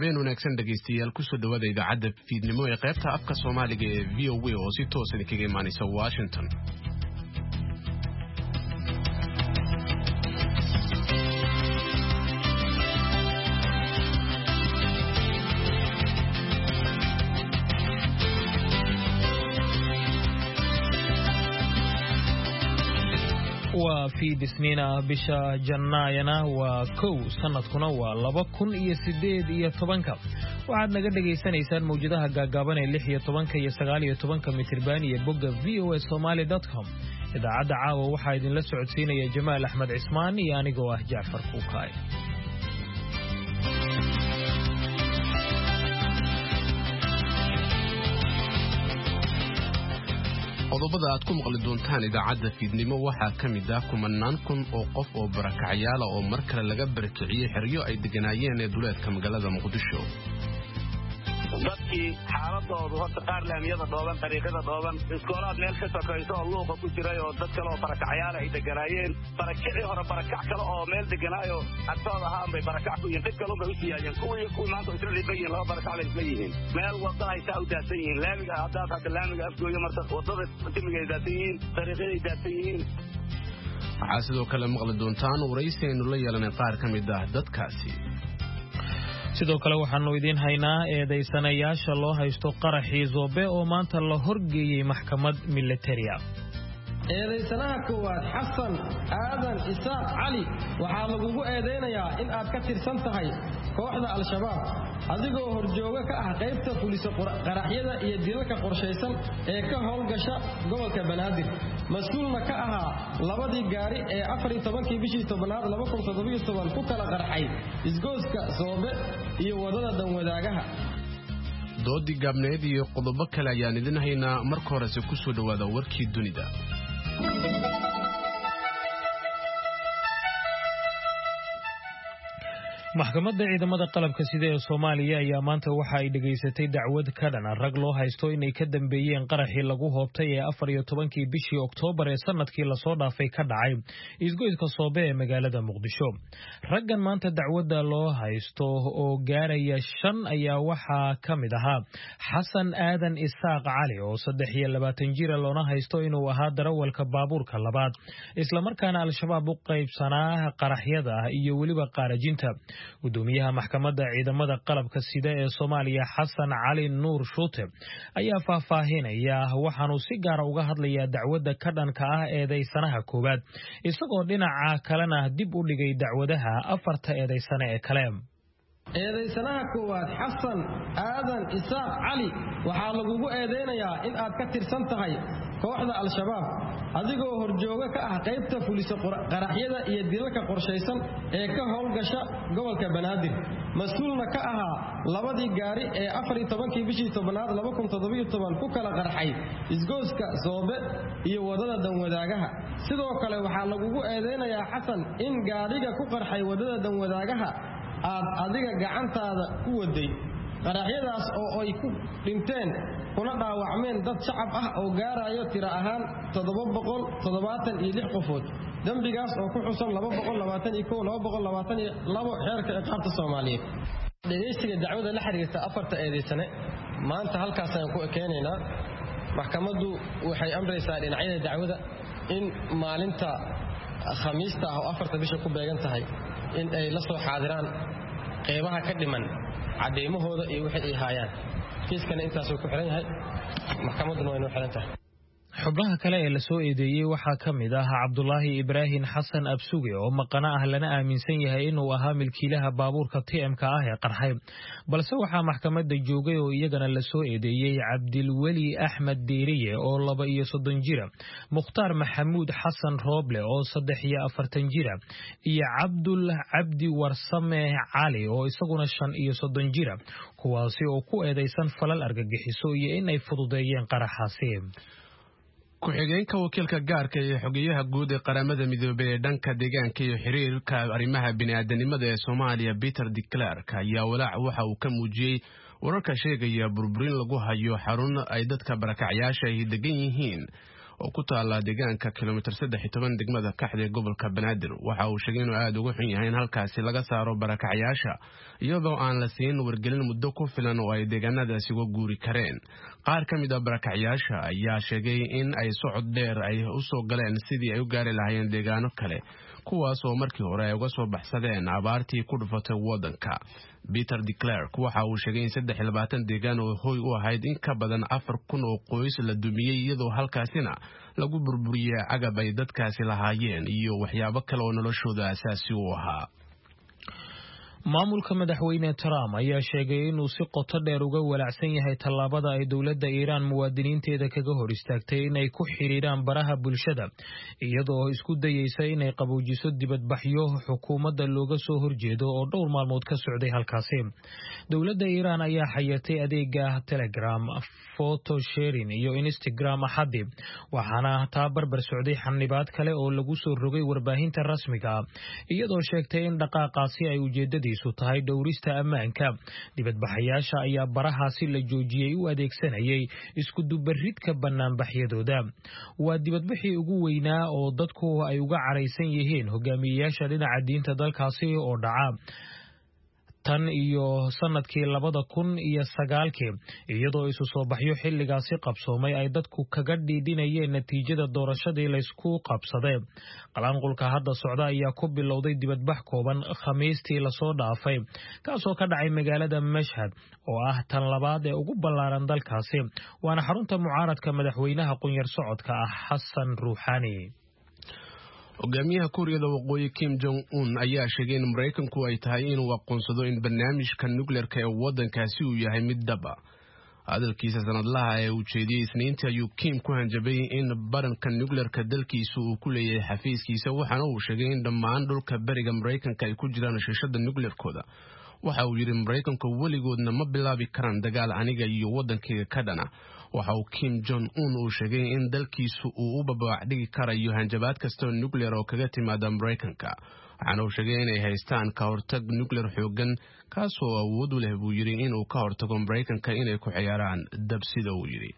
habeen wanaagsan dhageystayaal ku soo dhawaada idaacadda fiidnimo ee qaybta afka Soomaaliga ee VOA oo si toos ah kaga imaanaysa Washington. وفي دسنينا بشا جناينا وكو سنتكنا ولبكن يسديد يتبنك وعدنا قد جيسان موجودها قاقابان اللي يتبنك يسغالي يتبنك مترباني يبقى voasomali.com إذا عاد عاوة وحايد لسعود سينا يا جمال أحمد عثماني يعني قواه جعفر فوكاي qodobada aad ku maqli doontaan idaacadda fiidnimo waxaa ka mid ah kumanaan kun oo qof oo barakacyaal oo mar kale laga barakiciyay xeryo ay deganaayeen ee duleedka magaalada Muqdisho. dadkii xaaladoodu horta qaar laamiyada dhooban dariiqada dhooban iskoolaad meel ka sokayso oo luuqa ku jiray oo dad kale oo barakacyaal ay deganaayeen barakacii hore barakac kale oo meel deganaayo agtooda ahaan bay barakac ku yihiin dad kale oo u siyaayeen kuwii maanta isla libayn laba barakac bay isla yihiin meel wada ay taa u daasan yihiin laamiga hadda laamiga afgooyo marka wadada dimiga ay daasan yihiin dariiqada ay daasan yihiin waxaa sidoo kale maqli doontaan waraysi aynu la yeelanay qaar ka mid ah dadkaasi. sidoo kale waxaanu idin haynaa eedeysanayaasha loo haysto qaraxii Zobe oo maanta la horgeeyay maxkamad militariya. eedeysanaha koowaad Xasan Aadan Isaaq Cali waxaa lagu eedeynayaa in aad ka tirsan tahay kooxda Al-Shabaab adigoo horjooga ka ah qaybta fuliso qaraxyada iyo dilalka qorsheysan ee ka howlgasha gobolka Banaadir mas'uulna ka ahaa labadii gaari ee 14kii bishii tobnaad 2017 ku kala qarxay isgooska Zobe iyo wadada Danwadaagaha. doodi gabneed iyo qodobo kale ayaan idin haynaa marka hore ku soo dhawaada warkii dunida. maxkamadda ciidamada qalabka sida ee Soomaaliya ayaa maanta waxa ay dhageysatay dacwad ka dhan rag loo haysto inay ka dambeeyeen qaraxii lagu hoobtay ee 14kii bishii Oktoobar ee sanadkii la soo dhaafay ka dhacay isgoyska Soobe ee magaalada Muqdisho. raggan maanta dacwadda loo haysto oo gaaraya 5 ayaa waxa kamid ahaa Xasan Aadan Isaaq Cali oo 23 jir loona haysto inuu ahaa darawalka baabuurka labaad isla markaana Al-Shabaab u qaybsanaa qaraxyada iyo waliba qaarajinta. gudoomiyaha maxkamadda ciidamada qalabka sida ee Soomaaliya Xasan Cali Nuur Shuute ayaa faahfaahinaya waxaanu si gaar ah uga hadlayaa dacwadda ka dhanka ah eedeysanaha koowaad isagoo dhinaca kalena dib u dhigay dacwadaha afarta eedeysane ee kale. eedeysanaha koowaad Xasan Aadan Isaaq Cali waxaa lagu eedeynayaa in aad ka tirsan tahay kooxda Al-Shabaab adigoo horjooga ka ah qaybta fuliso qaraxyada iyo dilalka qorsheysan ee ka howlgasha gobolka Banaadir mas'uulna ka ahaa labadii gaari ee 14kii bishii tobnaad 2017 ku kala qarxay isgooska Zobe iyo wadada Danwadaagaha. sidoo kale waxaa lagu eedeynayaa Xasan in gaariga ku qarxay wadada Danwadaagaha aad adiga gacantaada ku waday qaraxyadaas oo ay ku dhinteen kuna dhaawacmeen dad shacab ah oo gaarayo tiro ahaan 776 qofood dambigaas oo ku xusan 221 xeerka ciqaabta Soomaaliyeed. dhageysiga dacwada la xiriirta afarta eedeysane maanta halkaas ayaan ku ekeenaynaa. maxkamaddu waxay amraysaa dhinacyada dacwada in maalinta Khamiista ah oo 4 bisha ku beegan tahay in ay la soo xaadiraan qeybaha ka dhiman cadeymahooda iyo wixii ay haayaan. kiiskana intaas uu ku xiran yahay maxkamaddu way noo xiran tahay. xubnaha kale ee la soo eedeeyay waxaa ka mid ah Cabdullaahi Ibraahin Xasan Absuge oo maqana ah lana aaminsan yahay inuu ahaa milkiilaha baabuurka TM-ka ah ee qarxay balse waxaa maxkamadda joogay oo iyagana la soo eedeeyay Cabdilwali Axmed Deeriye oo 32 jir Mukhtaar Maxamuud Xasan Rooble oo 43 jir iyo Cabdul Cabdi Warsame Cali oo isaguna 35 jir kuwaasi oo ku eedeysan falal argagixiso iyo inay fududeeyeen qaraxaasi. ku-xigeenka wakiilka gaarka ee xogeyaha guud ee qaramada midoobay ee dhanka deegaanka iyo xiriirka arrimaha bini'aadanimada ee Soomaaliya Peter de Klerk ayaa walaac waxa uu ka muujiyay wararka sheegaya burburin lagu hayo xarun ay dadka barakacyaasha ay degan yihiin oo ku taala deegaanka kilomitir 13 degmada Kaxda ee gobolka Banaadir. Waxa uu sheegay inuu aad uga xun yahay in halkaasi laga saaro barakacyaasha iyadoo aan la siin wargelin muddo ku filan oo ay deegaanadaasi uga guuri kareen. qaar ka mid ah barakacyaasha ayaa sheegay in ay socod dheer ay u soo galeen sidii ay u gaari lahaayeen deegaano kale kuwaas oo markii hore ay uga soo baxsadeen abaartii ku dhufatay wadanka. Peter de Klerk waxa uu sheegay in 23 deegaan oo hoy u ahayd in ka badan 4,000 oo qoys la dumiyay iyadoo halkaasina lagu burburiyay agab ay dadkaasi lahaayeen iyo waxyaabo kale oo noloshooda asaasi u ahaa. maamulka madaxweyne Trump ayaa sheegay inuu si qoto dheer uga walaacsan yahay tallaabada ay dawladda Iran muwaadiniinteeda kaga hor istaagtay inay ku xiriiraan baraha bulshada iyadoo isku dayaysa inay qaboojiso dibadbaxyo xukuumadda looga soo horjeedo oo dhowr maalmood ka socday halkaasi. dawladda Iran ayaa xayirtay adeega Telegram, photo sharing iyo Instagram axadii waxaana taa barbar socday xanibaad kale oo lagu soo rogay warbaahinta rasmiga iyadoo sheegtay in dhaqaaqaasi ay ujeedadii tahay dhowrista ammaanka. dibadbaxayaasha ayaa barahaasi la joojiyay u adeegsanayay isku dubaridka banaanbaxyadooda. waa dibadbaxii ugu weynaa oo dadku ay uga caraysan yihiin hogaamiyeyaasha dhinaca diinta dalkaasi oo dhaca tan iyo sanadkii 2009 iyadoo isu soo baxyo xilligaasi qabsoomay ay dadku kaga dhiidinayeen natiijada doorashadii la isku qabsaday. qalanqulka hadda socda ayaa ku bilowday dibadbax kooban Khamiistii la soo dhaafay kaasoo ka dhacay magaalada Mashhad oo ah tan labaad ee ugu ballaaran dalkaasi waana xarunta mucaaradka madaxweynaha qunyar socodka ah Xasan Ruuxani. hogaamiyaha Kuuriyada Waqooyi Kim Jong-un ayaa sheegay in Mareykanku ay tahay inuu aqoonsado in barnaamijka nuclearka ee wadankaasi uu yahay mid dhab ah. hadalkiisa sanadlaha ee uu jeediyay Isniintii ayuu Kim ku hanjabay in baranka nuclearka dalkiisu uu ku leeyahay xafiiskiisa waxaana uu sheegay in dhammaan dhulka bariga Mareykanka ay ku jiraan shishada nuclearkooda. waxa uu yiri Mareykanku weligoodna ma bilaabi karaan dagaal aniga iyo wadankayga ka dhana. waxa uu Kim Jong-un uu sheegay in dalkiisu uu u babaac dhigi karayo hanjabaad kasta oo nuclear oo kaga timaada Mareykanka. waxaana uu sheegay inay haystaan ka hortag nuclear xoogan kaasoo awood u leh buu yiri inuu ka hortago Mareykanka inay ku ciyaaraan dab sida uu yiri.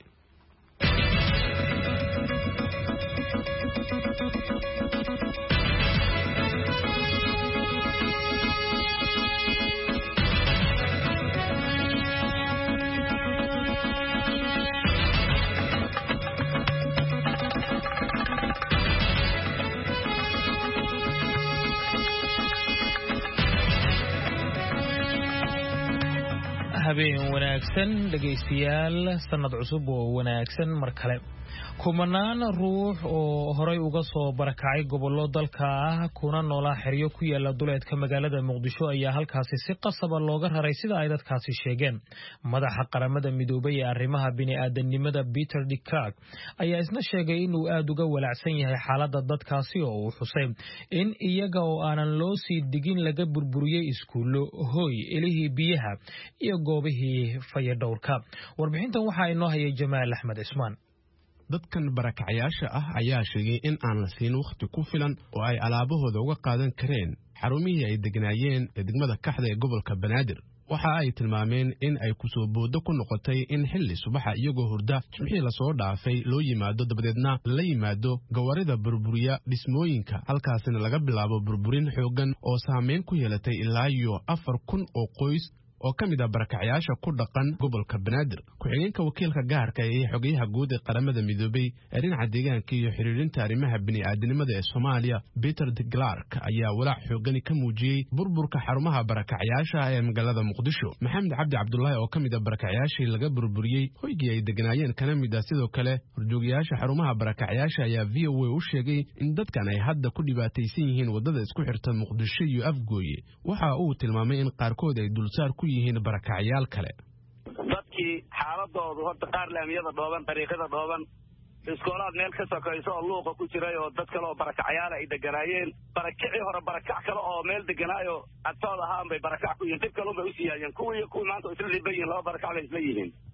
habeen wanaagsan dhageystayaal sanad cusub oo wanaagsan mar kale. kumanaan ruux oo horay uga soo barakacay gobollo dalka ah kuna noolaa xeryo ku yaala duleedka magaalada Muqdisho ayaa halkaasi si qasab ah looga raray sida ay dadkaasi sheegeen. madaxa qaramada midoobay ee arrimaha bini'aadanimada Peter de Klerk ayaa isna sheegay inuu aad uga walaacsan yahay xaaladda dadkaasi oo uu xusay in iyaga oo aanan loo sii digin laga burburiyay iskuulo, hoy, ilihii biyaha iyo goobihii fayadhowrka. warbixintan waxaa inoo hayay Jamaal Axmed Ismaan. dadkan barakacyaasha ah ayaa sheegay in aan la siin waqti ku filan oo ay alaabahooda uga qaadan kareen xarumihii ay degnaayeen ee degmada Kaxda ee gobolka Banaadir. waxa ay tilmaameen in ay ku soo boodo ku noqotay in xilli subaxa iyagoo hurda jimcii la soo dhaafay loo yimaado dabadeedna la yimaado gawarida burburiya dhismooyinka halkaasina laga bilaabo burburin xoogan oo saameyn ku yeelatay ilaa iyo 4,000 oo qoys oo ka mid ah barakacyaasha ku dhaqan gobolka Banaadir. ku-xigeenka wakiilka gaarka ee xogayaha guud ee qaramada midoobay ee dhinaca deegaanka iyo xiriirinta arrimaha bini'aadanimada ee Soomaaliya Peter de Klerk ayaa walaac xoogan ka muujiyay burburka xarumaha barakacyaasha ee magaalada Muqdisho. Maxamed Cabdi Cabdullaahi oo ka mid ah barakacyaashii laga burburiyay hoygii ay degnaayeen kana mid ah sidoo kale horjoogayaasha xarumaha barakacyaasha ayaa VOA u sheegay in dadkan ay hadda ku dhibaataysan yihiin wadada isku xirta Muqdisho iyo Afgooye. waxa uu tilmaamay in qaarkood ay dulsaar ku yihiin barakacyaal kale. dadkii xaaladoodu horta qaar laamiyada dhooban dariiqada dhooban iskoolaad meel ka sokayso oo luuqa ku jiray oo dad kale oo barakacyaal ay deganaayeen barakacii hore barakac kale oo meel deganaayo agtooda ahaan bay barakac ku yihiin dib kale bay u siyaayeen kuwii maanta isla dhiban yihiin laba barakac bay isla yihiin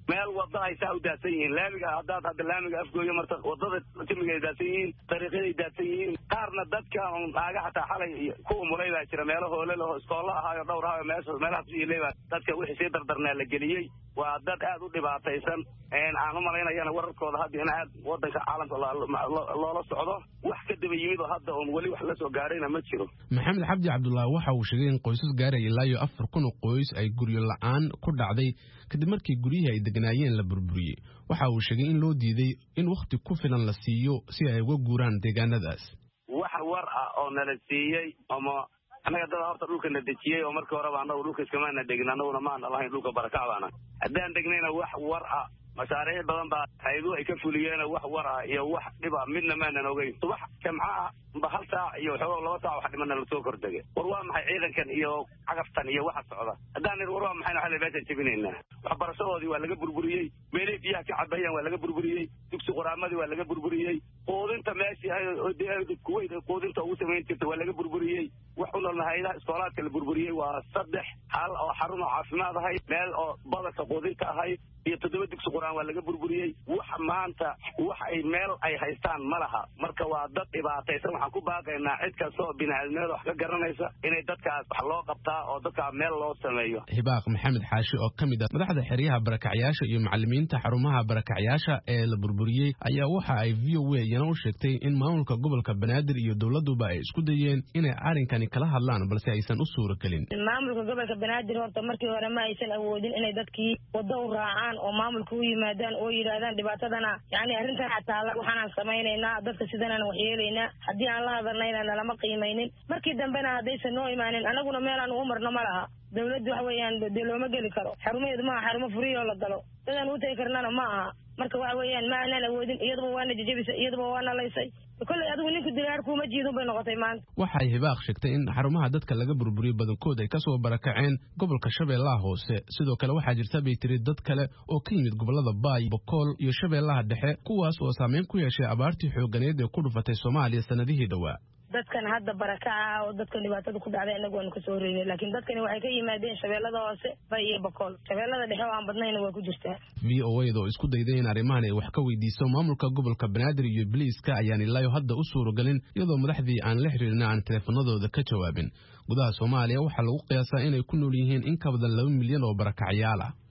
meel wada ay saa u daadsan yihiin laamiga hadda laamiga afgooyo marta wadada jimiga ay daadsan yihiin dariiqyada ay daadsan yihiin qaarna dadka naaga xataa xalay ku umulay baa jira meelo hoole leh iskoolo ahaayo dhowr ahaayo meelaha ku yiilay dadka wixii sii dardarnaa la geliyey waa dad aad u dhibaataysan aan u malaynayana wararkooda hadda in aad wadanka caalamka loola socdo wax ka daba yimid oo hadda oon weli wax la soo gaarayna ma jiro. maxamed xabdi cabdullaahi waxa uu sheegay in qoysas gaaraya ilaa iyo 4,000 oo qoys ay guryo la'aan ku dhacday kadib markii guryihii ay degnaayeen la burburiyey. waxa uu sheegay in loo diiday in wakhti ku filan la siiyo si ay uga guuraan deegaanadaas. wax war ah oo nala siiyey ama anaga dad horta dhulka na dejiyey oo markii horeba anagu dhulka iskamaana degin anaguna maana lahayn dhulka barakacdaana haddaan degnayna wax war ah mashaariic badan baa hay'adu ay ka fuliyeen wax war ah iyo wax dhiba midna maanan ogeyn subax jamcaha hal saac iyo xoolo 2 saac wax dhimana la soo kordhagay war waa maxay ciidankan iyo cagaftan iyo waxa socda haddaan war waa maxay xalay beesha jibinayna waxbarashadoodii waa laga burburiyey meelay biyaha ka cabayaan waa laga burburiyey dugsi qoraamadii waa laga burburiyey qoodinta meeshii ay kuweyda qoodinta ugu samayn jirtay waa laga burburiyey wax u nool hay'adaha iskoolaadka la burburiyey waa 3 hal oo xarun caafimaad ahay meel oo badarka qoodinta ahay iyo 7 dugsi qoraan waa laga burburiyey wax maanta wax ay meel ay haystaan malaha marka waa dad dhibaataysan waxaan ku baaqaynaa cid kasta oo bini'aadamnimada wax ka garanaysa inay dadkaas wax loo qabtaa oo dadka meel loo sameeyo. hibaaq maxamed xaashi oo ka mid ah madaxda xeryaha barakacyaasha iyo macallimiinta xarumaha barakacyaasha ee la burburiyey ayaa waxa ay VOA yana u sheegtay in maamulka gobolka Banaadir iyo dawladuba ay isku dayeen inay arrinkani kala hadlaan balse aysan u suuragelin. maamulka gobolka Banaadir horta markii hore ma aysan awoodin inay dadkii wada u raacaan oo maamulku u yimaadaan oo yiraahdaan dhibaatadana yani arrintan xataa waxaan sameeynaa dadka sidana wax yeelaynaa haddii aan la hadalnayna lama qiimaynin markii dambena hadaysan noo imaanin anaguna meel aan u marno ma laha dawladdu wax weeyaan looma geli karo xarumaheedu ma xarumo furiyo la galo dadaan u tagi karnana ma aha marka wax weeyaan ma aanan awoodin iyadoo waana jajabisay iyadoo waana laysay kulli adigu ninka dilaar kuma jiidun bay noqotay maanta. waxay hibaaq sheegtay in xarumaha dadka laga burburiyey badankood ay ka soo barakaceen gobolka Shabeellaha Hoose sidoo kale waxaa jirta bay tiri dad kale oo ka yimid gobolada Baay, Bokool iyo Shabeellaha Dhexe kuwaas oo saameyn ku yeeshay abaartii xoogganeed ee ku dhufatay Soomaaliya sanadihii dhawaa. dadkan hadda barakaca oo dadkan dhibaatada ku dhacday inagu aan ka soo horeeyay laakiin dadkani waxay ka yimaadeen Shabeellada Hoose Baay iyo Bokool Shabeellada Dhexe oo aan badnayn waa ku jirtaa. VOA oo isku dayday in arrimahan ay wax ka weydiiso maamulka gobolka Banaadir iyo Booliiska ayaan ilaa hadda u suuragelin iyadoo madaxdii aan la xiriirin aan teleefanadooda ka jawaabin. gudaha Soomaaliya waxaa lagu qiyaasaa inay ku nool yihiin in ka badan 2 milyan oo barakacyaal ah.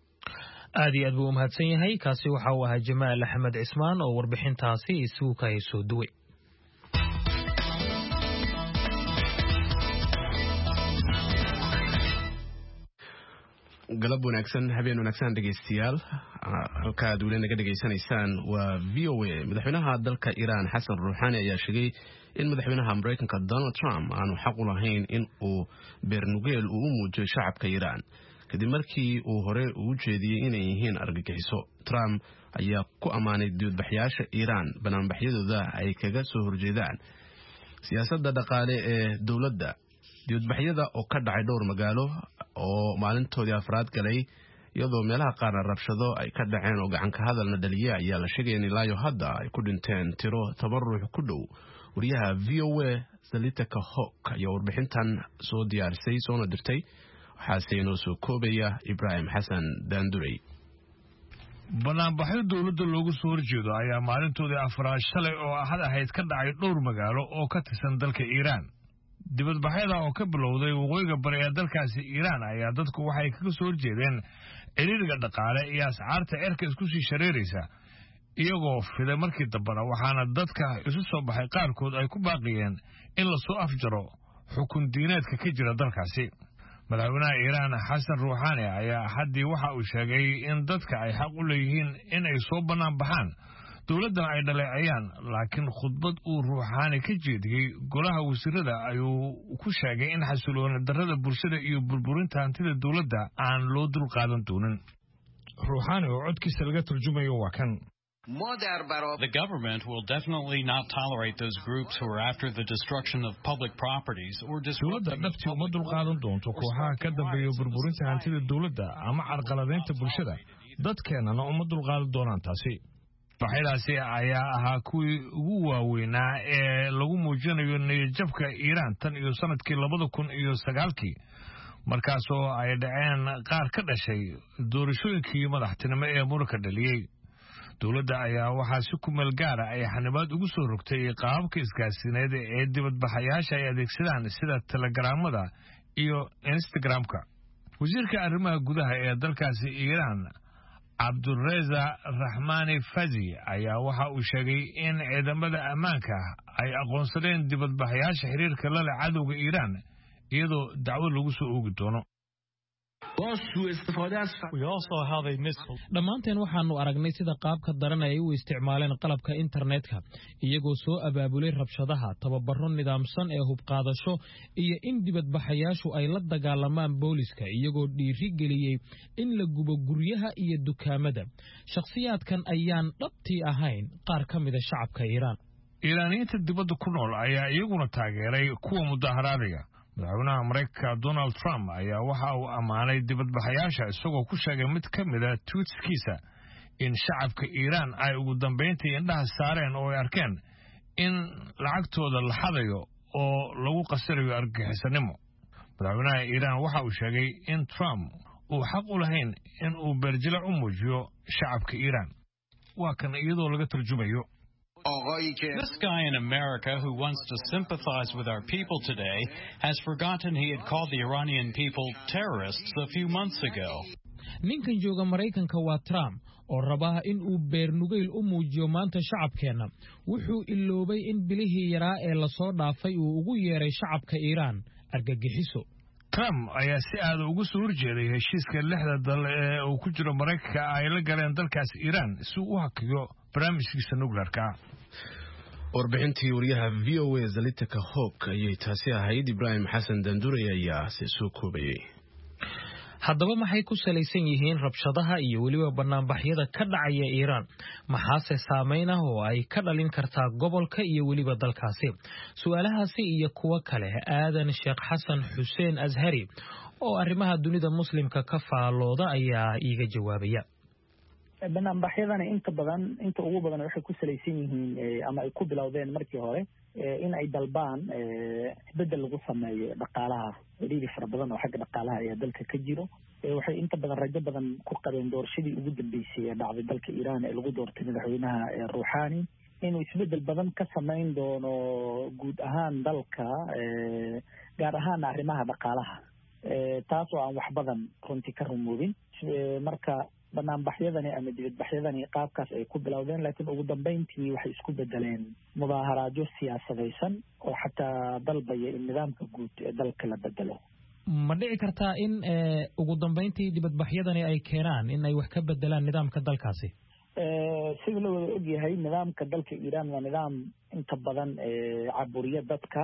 aad iyo aad buu mahadsan yahay kaasi waxa uu ahaa Jamaal Axmed Cismaan oo warbixintaasi isugu ka soo duway. galab wanaagsan habeen wanaagsan dhageystayaal halka aad weli naga dhageysanaysaan waa VOA. madaxweynaha dalka Iran Xasan Ruuxaani ayaa sheegay in madaxweynaha Mareykanka Donald Trump aanu xaq u lahayn in uu beernugeel u muujiyo shacabka Iran kadib markii uu hore ugu jeediyey inay yihiin argagixiso. Trump ayaa ku amaanay dibadbaxayaasha Iran banaanbaxyadooda ay kaga soo horjeedaan siyaasadda dhaqaale ee dawladda. dibadbaxyada oo ka dhacay dhowr magaalo oo maalintoodii afraad galay iyadoo meelaha qaarna rabshado ay ka dhaceen oo gacan ka hadalna dhaliyay ayaa la sheegay in ilaa hadda ay ku dhinteen tiro 10 ruux ku dhow. wariyaha VOA Salitka Hawk ayaa warbixintan soo diyaarisay soona dirtay waxaase inoo soo koobaya Ibrahim Xasan Daandurey. banaanbaxyo dawladda loogu soo horjeedo ayaa maalintoodii afraad shalay oo ahad ahayd ka dhacay dhowr magaalo oo ka tirsan dalka Iran. dibadbaxyada oo ka bilowday waqooyiga bari ee dalkaasi Iran ayaa dadku waxay kaga soo horjeedeen ciriiriga dhaqaale iyo ascaarta cirka isku sii shareeraysa iyagoo fiday markii dambana waxaana dadka isu soo baxay qaarkood ay ku baaqiyeen in la soo afjaro xukun diineedka ka jira dalkaasi. madaxweynaha Iran Xasan Ruuxaani ayaa haddii waxa uu sheegay in dadka ay xaq u leeyihiin in ay soo banaan baxaan dawladdan ay dhaleecayaan laakiin khudbad uu Ruuxaani ka jeediyey golaha wasiirada ayuu ku sheegay in xasilooni darrada bulshada iyo burburinta hantida dawladda aan loo dul qaadan doonin. Ruuxaani oo codkiisa laga turjumayo waa kan. The government will definitely not tolerate those groups who are after the destruction of public properties or dawladda dhabtii uma dul qaadan doonto kooxaha ka dambeeya burburinta hantida dawladda ama carqaladeynta bulshada dadkeenana uma dul qaadan doonaan taasi. baxyadaasi ayaa ahaa kuwii ugu waaweynaa ee lagu muujinayo niyadjabka Iran tan iyo sanadkii 2009 markaasoo ay dhaceen qaar ka dhashay doorashooyinkii madaxtinimo ee muranka dhaliyey. dowladda ayaa waxaa si ku meel gaara ay xanibaad ugu soo rogtay qaababka isgaarsiineed ee dibadbaxayaasha ay adeegsadaan sida telegaraamada iyo instagramka. wasiirka arrimaha gudaha ee dalkaasi Iiraan Abdulreza Rahmani Fazi ayaa waxa uu sheegay in ciidamada ammaanka ay aqoonsadeen dibadbaxayaasha xiriirka la leh cadowga Iiraan iyadoo dacwad lagu soo oogi doono. dhammaanteen waxaanu aragnay sida qaabka daran ay u isticmaaleen qalabka internetka iyagoo soo abaabulay rabshadaha, tababaro nidaamsan ee hubqaadasho iyo in dibadbaxayaashu ay la dagaalamaan booliska iyagoo dhiiri geliyey in la gubo guryaha iyo dukaamada. shakhsiyaadkan ayaan dhabtii ahayn qaar ka mida shacabka Iiraan. Iiraaniyiinta dibadda ku nool ayaa iyaguna taageeray kuwa mudaharaadaya. madaxweynaha Mareykanka Donald Trump ayaa waxa uu ammaanay dibadbaxayaasha isagoo ku sheegay mid ka mid ah tweetskiisa in shacabka Iiraan ay ugu dambeyntii indhaha saareen oo ay arkeen in lacagtooda la xadayo oo lagu qasirayo argagixisanimo. madaxweynaha Iiraan waxa uu sheegay in Trump uu xaq u lahayn in uu beerjila u muujiyo shacabka Iiraan. waa kan iyadoo laga tarjumayo. This guy in America who wants to sympathize with our people today has forgotten he had called the Iranian people terrorists a few months ago. ninkan jooga Mareykanka waa Trump oo rabaa in uu beernugeyl u muujiyo maanta shacabkeena. wuxuu iloobay in bilihii yaraa ee la soo dhaafay uu ugu yeeray shacabka Iiraan argagixiso. Trump ayaa si aad ugu soo horjeeday heshiiska 6 dal ee uu ku jiro Mareykanka ay la galeen dalkaas Iiraan si uu u hakiyo barnaamijkiisa nukleerka. warbixintii wariyaha VOA Zalitika Hawk ayay taasi ahayd. Ibrahim Xasan Dandure ayaa soo koobayay. haddaba maxay ku salaysan yihiin rabshadaha iyo weliba banaanbaxyada ka dhacaya Iiraan? maxaase saameyn ah oo ay ka dhalin kartaa gobolka iyo weliba dalkaasi? su'aalahaasi iyo kuwa kale aadan Sheekh Xasan Xuseen Azhari oo arrimaha dunida muslimka ka faalooda ayaa iiga jawaabaya. banaanbaxyadana inta ugu badan waxay ku salaysan yihiin ama ay ku bilowdeen markii hore in ay dalbaan isbedel lagu sameeyo dhaqaalaha. xiriir fara badan oo xagga dhaqaalaha ayaa dalka ka jiro. waxay inta badan rajo badan ku qabeen doorashadii ugu dambeysay ee dhacday dalka Iiraan ee lagu doortay madaxweynaha Rouhani inuu isbedel badan ka sameyn doono guud ahaan dalka, gaar ahaan arrimaha dhaqaalaha, taas oo aan wax badan runtii ka rumoobin. marka banaanbaxyadani ama dibadbaxyadani qaabkaas ay ku bilowdeen, laakiin ugu dambeyntii waxay isku bedeleen mudaaharaadyo siyaasadaysan oo xataa dalbaya in nidaamka guud ee dalka la bedelo. ma dhici kartaa in ugu dambeyntii dibadbaxyadani ay keenaan in ay wax ka bedelaan nidaamka dalkaasi? sida la wada ogyahay nidaamka dalka Iiraan waa nidaam inta badan caburiya dadka.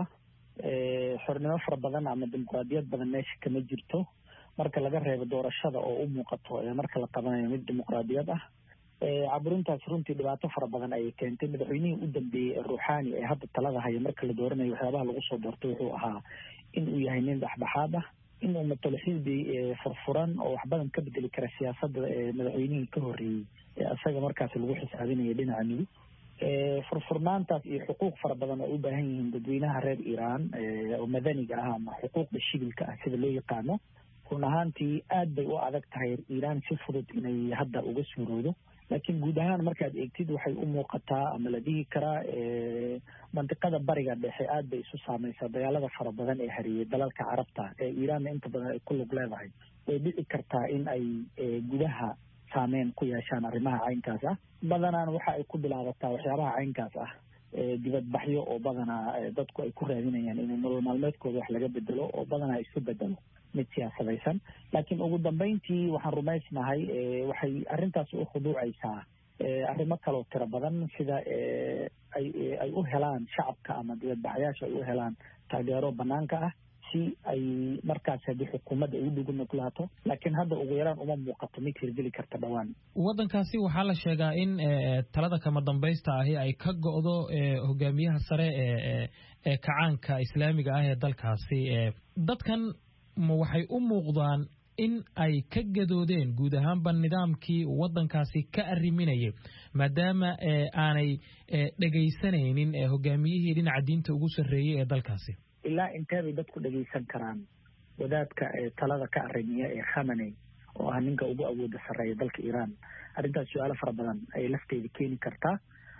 xornimo fara badan ama dimuqraadiyad badan meesha kama jirto marka laga reebo doorashada oo u muuqato marka la qabanayo mid dimuqraadiyad ah. caburintaas runtii dhibaato fara badan ayay keentay. madaxweynihii u dambeeyey ee Rouhani ee hadda talada haya marka la dooranayo waxyaabaha lagu soo doortay wuxuu ahaa in uu yahay nin dhexdhexaad ah, in uu matalo xisbi furfuran oo wax badan ka bedeli kara siyaasadda madaxweynihii ka horreeyey isaga markaas lagu xisaabinaya dhinaca midig. furfurnaantaas iyo xuquuq fara badan oo u baahan yihiin dadweynaha reer Iiraan oo madaniga ah ama xuquuqda shibilka ah sida loo yaqaano. run ahaantii aad bay u adag tahay Iiraan si fudud inay hadda uga suuroodo, laakiin guud ahaan markaad eegtid waxay u muuqataa ama la dhihi karaa mantiqada bariga dhexe aad bay isu saamaysaa. dagaalada fara badan ee hariyey dalalka carabta ee Iiraanna inta badan ay ku lug leedahay way dhici kartaa in ay gudaha saameyn ku yeeshaan arrimaha caynkaas ah. badanaan waxa ay ku bilaabataa waxyaabaha caynkaas ah dibadbaxyo oo badanaa dadku ay ku raadinayaan in nolol maalmeedkooda wax laga bedelo oo badanaa isu bedelo mid siyaasadaysan. laakiin ugu dambeyntii waxaan rumaysnahay waxay arrintaas u khuduucaysaa arrimo kaloo tiro badan sida ay u helaan shacabka ama dibadbaxayaasha ay u helaan taageero banaanka ah si ay markaas haddii xukuumadda ay u dhugu nuglaato. laakiin hadda ugu yaraan uma muuqato mid hirgeli karta dhowaan. waddankaasi waxaa la sheegaa in talada kama dambaysta ahi ay ka go'do hogaamiyaha sare ee kacaanka islaamiga ah ee dalkaasi. dadkan ma waxay u muuqdaan in ay ka gadoodeen guud ahaanba nidaamkii waddankaasi ka arriminayay maadaama aanay dhegaysanaynin hogaamiyihii dhinaca diinta ugu sarreeyey ee dalkaasi? ilaa intee bay dadku dhegaysan karaan? wadaadka talada ka arrimiya ee Khamenei oo ah ninka ugu awooda sareeya dalka Iran arrintaas su'aalo fara badan ay lafteeda keeni kartaa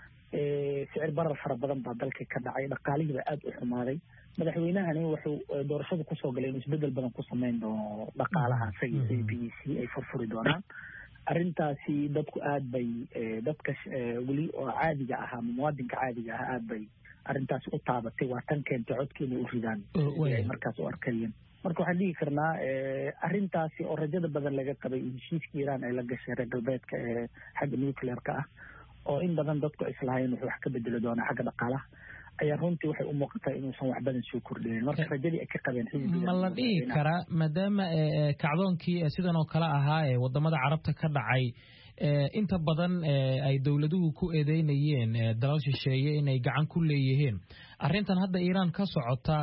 sicir barar fara badan baa dalka ka dhacay dhaqaalihii baa aad u xumaaday madaxweynahani wuxuu doorashada ku soo galay inuu isbedel badan ku sameyn doono dhaqaalaha isaga BBC ay furfuri doonaan arrintaasi dadku aad bay dadka weli oo caadiga ah ama muwaadinka caadiga ah aad bay arrintaas u taabatay waa tan keentay codkeena u ridaan ay markaas u arkayeen marka waxaan dhihi karnaa arrintaasi oo rajada badan laga qabay heshiiska Iran ay la gashay reer galbeedka ee xagga nuclear-ka ah oo in badan dadku islahayn wuxuu wax ka bedeli doonaa xagga dhaqaalaha ayaa runtii waxay u muuqataa inuusan wax badan soo kordhinin marka rajadii ay ka qabeen xisbiga ma la dhihi karaa maadaama kacdoonkii sidan oo kale ahaa ee wadamada carabta ka dhacay inta badan ay dawladuhu ku eedeynayeen dalal shisheeye inay gacan ku leeyihiin arrintan hadda Iran ka socota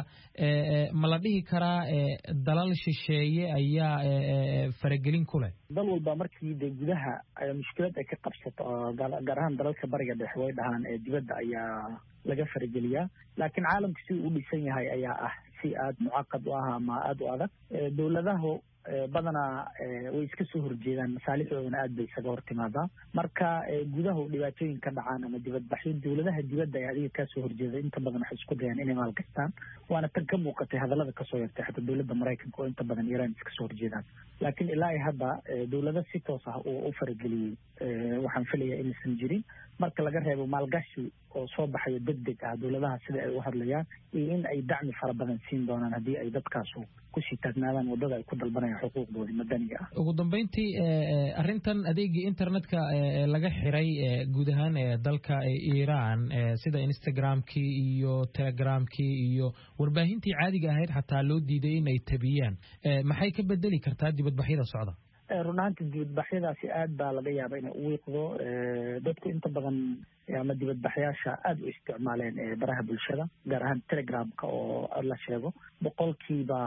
ma la dhihi karaa dalal shisheeye ayaa faragelin ku leh dal walba markii gudaha mushkilad ay ka qabsato gaar ahaan dalalka bariga dhexe way dhahaan dibadda ayaa laga farageliyaa laakiin caalamka si uu u dhisan yahay ayaa ah si aad mucaqad u ah ama aad u adag dawladahu badanaa way iska soo horjeedaan masaalixdoodana aad bay isaga hortimaadaa marka gudaha dhibaatooyin ka dhacaan ama dibadbaxyo dawladaha dibadda ay adiga ka soo horjeeda inta badan waxay isku dayaan inay maalgastaan waana tan ka muuqatay hadallada kasoo yartay xataa dawladda Mareykanka oo inta badan Iran iska soo horjeedaan laakiin ilaa hadda dawladda si toos ah oo farageliyay waxaan filayaa inaysan jirin marka laga reebo maalgashi oo soo baxayo degdeg ah dawladaha sida ay u hadlayaan iyo in ay dacmi fara badan siin doonaan haddii ay dadkaas ku sii taagnaadaan wadada ay ku dalbanayaan xuquuqdooda madaniga ah ugu dambeyntii arrintan adeegii internetka laga xiray guud ahaan dalka Iran sida Instagram-kii iyo Telegram-kii iyo warbaahintii caadiga ahayd xataa loo diiday inay tabiyaan maxay ka bedeli kartaa dibadbaxyada socda runaantii dibadbaxyadaasi aad baa laga yaabaa inay u wiiqdo dadku inta badan ama dibadbaxyaasha aad u isticmaaleen baraha bulshada gaar ahaan Telegram-ka oo la sheego boqolkiiba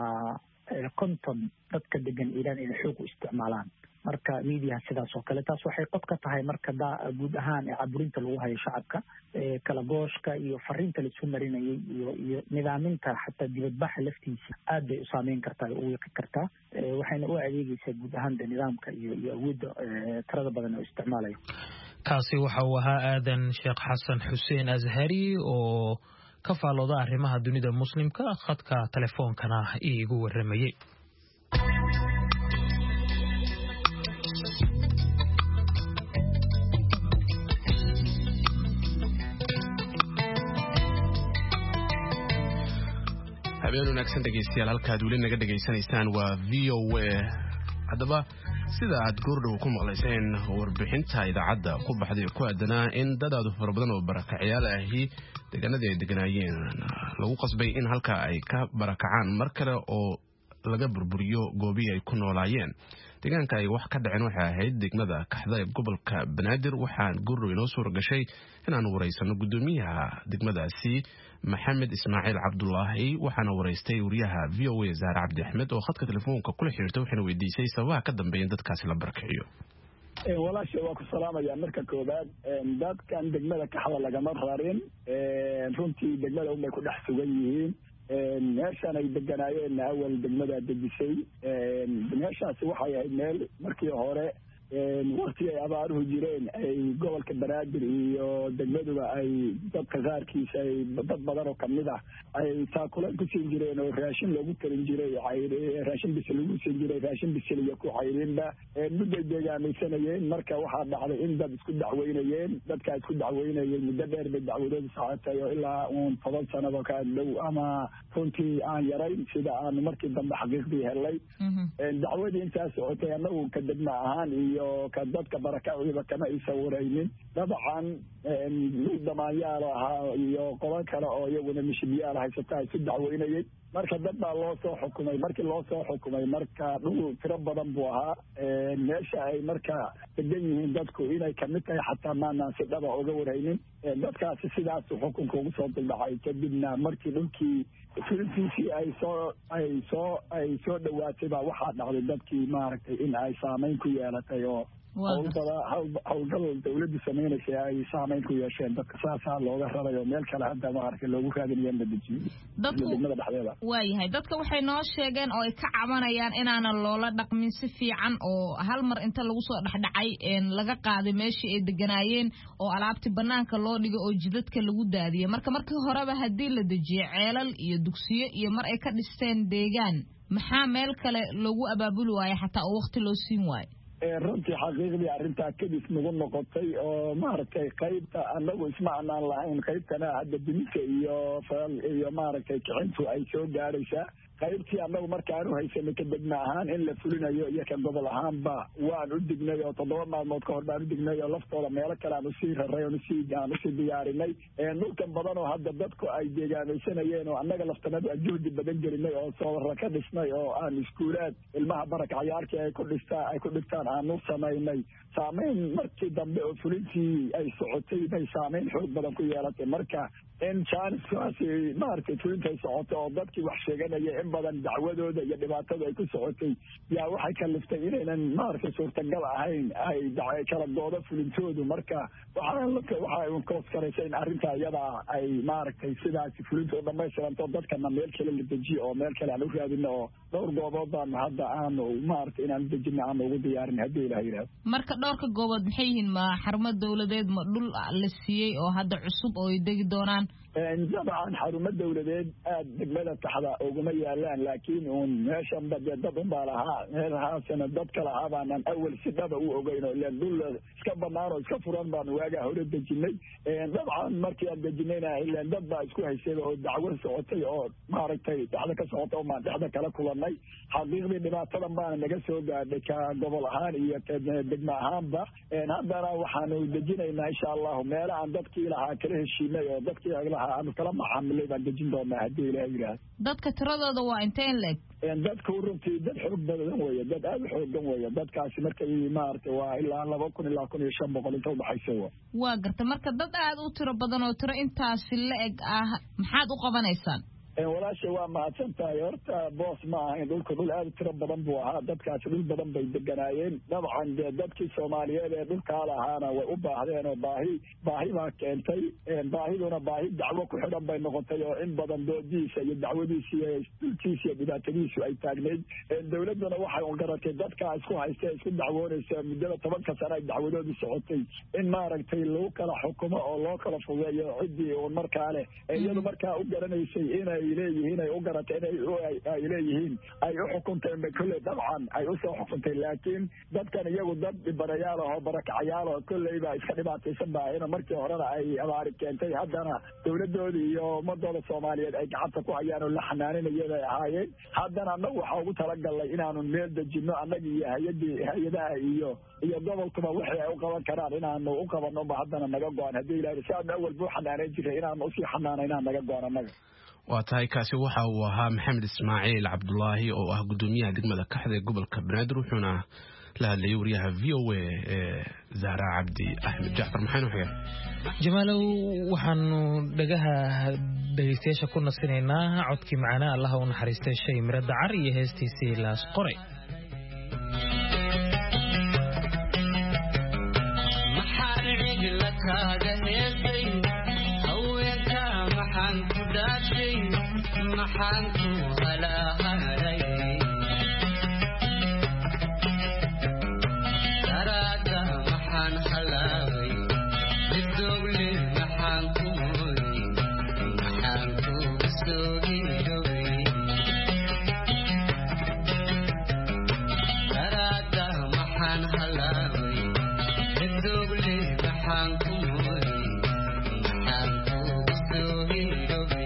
50 dadka degan Iran inay xoog u isticmaalaan marka media sidaas oo kale taas waxay qod ka tahay marka guud ahaan caburinta lagu hayo shacabka kala gooshka iyo fariinta la isku marinayay iyo nidaaminta xataa dibadbaxa laftiisa aad bay u saameyn kartaa oo u wiiqi kartaa waxayna u adeegaysaa guud ahaan nidaamka iyo awoodda tirada badan oo isticmaalayo kaasi waxa uu ahaa aadan sheekh xasan xuseen azhari oo ka faalooda arrimaha dunida muslimka khadka telefoonkana iigu waramayay habeen wanaagsan dhegeystayaal halkaad weli naga dhegaysanaysaan waa VOA haddaba sida aad goordhow ku maqlayseen warbixinta idaacadda ku baxday ku aadanaa in dad aad u fara badan oo barakacyaal ahi deegaanadii ay deganaayeen lagu qasbay in halka ay ka barakacaan mar kale oo laga burburiyo goobihii ay ku noolaayeen deegaanka ay wax ka dhaceen waxay ahayd degmada Kaxda ee gobolka Banaadir waxaan goordhow inoo suura gashay inaan wareysano gudoomiyaha degmadaasi Maxamed Ismaaciil Cabdullaahi waxaana wareystay wariyaha VOA Zahra Cabdi Axmed oo khadka telefoonka kula xiriirtay waxaana weydiisay sababaha ka dambeeyay dadkaasi la barakaciyo walaasha waa ku salaamaya marka koobaad dadkan degmada Kaxda lagama rarin runtii degmada umay ku dhex sugan yihiin meeshaan ay deganaayeen awal degmada dejisay meeshaasi waxay ahayd meel markii hore waqti ay abaaruhu jireen ay gobolka Banaadir iyo degmaduba ay dadka qaarkiisa ay dad badan oo kamid ah ay taakulan ku siin jireen oo raashin loogu tarin jiray raashin bisil lagu siin jiray raashin bisil iyo ku xayrinba muddo deegaanaysanayeen marka waxaa dhacday in dad isku dacweynayeen dadka isku dacweynayeen muddo dheer bay dacwadoodu socotay oo ilaa 10 sanado ka dhow ama runtii aan yarayn sida aan markii dambe xaqiiqdii helay dacwadii intaas socotay anagu ka degma ahaan iyo ka dadka barakaciiba kama isawiraynin dabcan damaanyaal ahaa iyo qodob kale oo iyaguna mishbiyaal haysata ay ku dacweynayeen marka dad baa loo soo xukumay markii loo soo xukumay marka dhul tiro badan buu ahaa meesha ay marka degan yihiin dadku inay kamid tahay xataa maanaan si dhaba uga waraynin dadkaasi sidaas xukunka ugu soo duldhacay kadibna markii dhulkii filintiisii ay soo dhawaatay baa waxaa dhacday dadkii maaragtay in ay saameyn ku yeelatay oo howlgal dawladdu samaynaysa ay saameyn ku yeesheen dadka saasaa looga rarayo meel kale hadda maaragtay loogu raadinayo in la dejiyo degmada dhexdeeda. waayahay dadka waxay noo sheegeen oo ay ka cabanayaan inaanan loola dhaqmin si fiican oo hal mar inta lagu soo dhexdhacay laga qaaday meeshii ay deganaayeen oo alaabtii banaanka loo dhigay oo jidadka lagu daadiyay markii horeba haddii la dejiyo ceelal iyo dugsiyo iyo mar ay ka dhisteen deegaan maxaa meel kale loogu abaabuli waayo xataa oo waqti loo siin waayo. runtii xaqiiqdii arrintaa kadis nagu noqotay oo maaragtay qaybta anagu isma anaan lahayn qaybtana hadda dimidka iyo maaragtay kicintu ay soo gaadhaysaa qaybtii anagu markaan u haysanay ka degma ahaan in la fulinayo iyo ka gobol ahaanba waan u dignay oo 7 maalmood ka hor baan u dignay oo laftooda meelo kale aan usii raray aan usii diyaarinay dhulkan badan oo hadda dadku ay deegaanaysanayeen oo annaga laftanadu aan juhdi badan gelinay oo soobarra ka dhisnay oo aan iskuulaad ilmaha barakacyaarkii ay ku dhigtaan aanu samaynay saameyn markii dambe oo fulintii ay socotay bay saameyn xoog badan ku yeelatay marka in janiskaasi maaragtay fulinta ay socotay oo dadkii wax sheeganaya in badan dacwadooda iyo dhibaatada ay ku socotay yaa waxay kaliftay inaynan maaragtay suurtagal ahayn ay kala goodo fulintoodu marka waxaa kooskaraysa in arrintaa iyada ay maaragtay sidaasi fulinta u dhamaystiranto dadkana meel kale la dejiyo oo meel kale aan u raadino oo dhowr goobood baanu hadda aanu maaragtay inaan dejino aanu ugu diyaarin haddii ilaha yidhahdo. marka dhowrka goobood maxay yihiin ma xarumo dawladeed ma dhul la siiyey oo hadda cusub oo ay degi doonaan. dabcan xarumo dawladeed aad degmada taxda uguma yaalaan laakiin uun meeshanba dee dad unbaa lahaa meelahaasna dad kale ahaabaanan awal si dhaba u ogeyn oo ilaan dhul iska banaan oo iska furan baanu waagaa hore dejinay dabcan markii aan dejinayna ilaan dad baa isku haysay oo dacwo socotay oo maaragtay dhexda ka socota oo maan dhexda kala kulanay xaqiiqdii dhibaatadan baana naga soo gaadhay ka gobol ahaan iyo degma ahaanba haddana waxaanu dejinaynaa insha allahu meela aan dadkii lahaa kala heshiinay oo dadkii aanu kala macaamilay baan dejin doonaa haddii ilaha yidhaahdo. dadka tiradooda waa inteen leeg. dadku runtii dad xoog badan weeye dad aada u xoogan weeye dadkaasi markay maaragtay waa ilaa 2,000 ilaa 1,500 inta udhaxaysa waa garta marka dad aada u tiro badan oo tiro intaasi la eg ah maxaad u qabanaysaan. walaasha waa mahadsan tahay horta boos ma ahayn dhulka dhul aada u tiro badan buu ahaa dadkaasi dhul badan bay deganaayeen dabcan dee dadkii soomaaliyeed ee dhulkaa lahaana way u baahdeen oo baahi baa keentay baahiduna baahi dacwo ku xidhan bay noqotay oo in badan doodiisa iyo dacwadiisa iyo dhulkiisa iyo dhibaatadiisu ay taagnayd dawladduna waxay garatay dadkaa isku haysta isku dacwoonaysa muddada 10 sano ay dacwadoodu socotay in maaragtay lagu kala xukumo oo loo kala fogeeyo ciddii uun markaa leh iyadu markaa u garanaysay inay leeyihiin ay u garatay ay leeyihiin ay u xukuntay kolley dabcan ay u soo xukuntay laakiin dadkan iyagu dad dhibanayaal oo barakacayaal oo kolleyba iska dhibaataysan baahayna markii horena ay abaari keentay haddana dawladooda iyo ummadooda soomaaliyeed ay gacanta ku hayaan oo la xanaaninayada ay ahaayeen haddana annagu waxaa ugu talagalnay inaanu meel dejino annaga iyo hay-adaha iyo gobolkuba wixii ay u qaban karaan inaanu u qabannoba haddana naga go-an haddii ilahay si aanu awal buu xanaaneyn jiray inaanu usii xanaanaynaan naga go-an annaga. waa tahay kaasi waxa uu ahaa maxamed ismaaciil cabdulaahi oo ah gudoomiyaha degmada kaxda ee gobolka banaadir wuxuuna la hadlayay wariyaha VOA ee Zahra Cabdi Axmed Jaafar maxaynu xigay jamaalow waxaanu dhagaha dhageystayaasha ku nasinaynaa codkii macana Allah u naxariistay shay mirada car iyo heestiisii laas qoray maxaanku halaaharay daraada maxaan halaaway midoogle maxaan ku mooyey maxaan kuga soo hiidhoway daraada maxaan halaaway midoogle maxaan ku mooyey maxaan kuga soo hiidhoway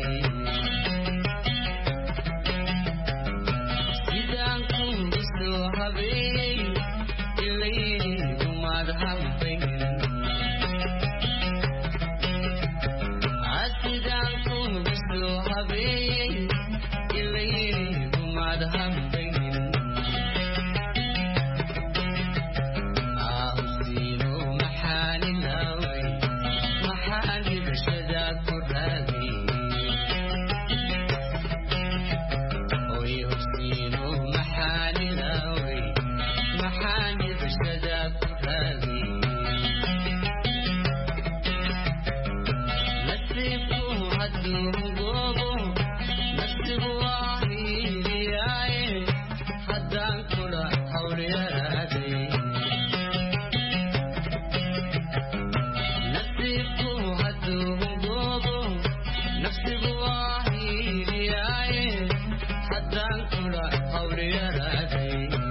kula hawriyaraday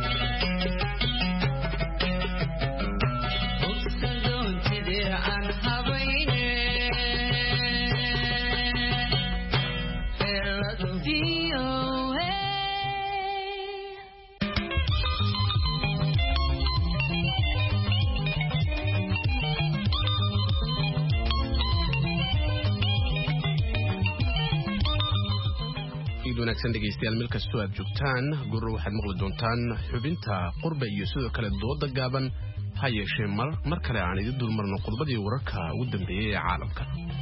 hubsadoontidii aan habayne heeladu wanaagsan dhegeystayaal meel kastoo aad joogtaan gurro waxaad maqli doontaan xubinta qurba iyo sidoo kale dooda gaaban ha yeeshee mar kale aan idin dulmarno qodobadii wararka ugu dambeeyey ee caalamka.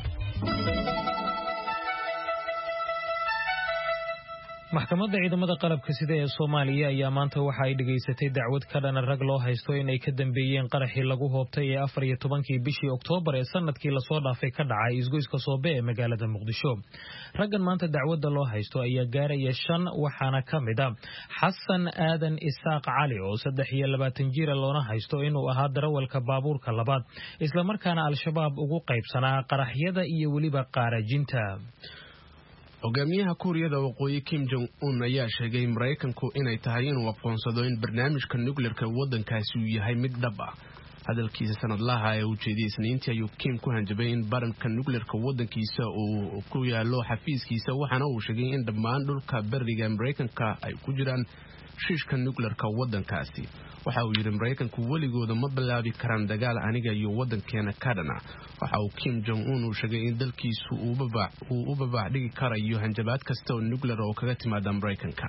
maxkamadda ciidamada qalabka sida ee Soomaaliya ayaa maanta waxa ay dhageysatay dacwad ka dhan rag loo haysto inay ka dambeeyeen qaraxii lagu hoobtay ee 14kii bishii Oktoobar ee sanadkii la soo dhaafay ka dhacay isgoyska Soobe ee magaalada Muqdisho. Raggan maanta dacwadda loo haysto ayaa gaaraya 5 waxaana kamid ah Xasan Aadan Isaaq Cali oo 23 jir loona haysto inuu ahaa darawalka baabuurka labaad isla markaana Al-Shabaab ugu qaybsanaa qaraxyada iyo waliba qaarajinta. hogaamiyaha Kuuriyada Waqooyi Kim Jong Un ayaa sheegay Mareykanku inay tahay inuu aqoonsado in barnaamijka nuclearka waddankaasi uu yahay mid dhab ah. hadalkiisa sanadlaha ee uu jeediyay Isniintii ayuu Kim ku hanjabay in baranka nuclearka waddankiisa uu ku yaalo xafiiskiisa waxaana uu sheegay in dhammaan dhulka bariga Mareykanka ay ku jiraan shiishka nuclearka waddankaasi. waxa uu yiri Mareykanku waligooda ma bilaabi karaan dagaal aniga iyo waddankeena ka dhana. waxa uu Kim Jong Un uu sheegay in dalkiisu uu u babaac dhigi karayo hanjabaad kasta oo nuclear oo kaga timaada Mareykanka.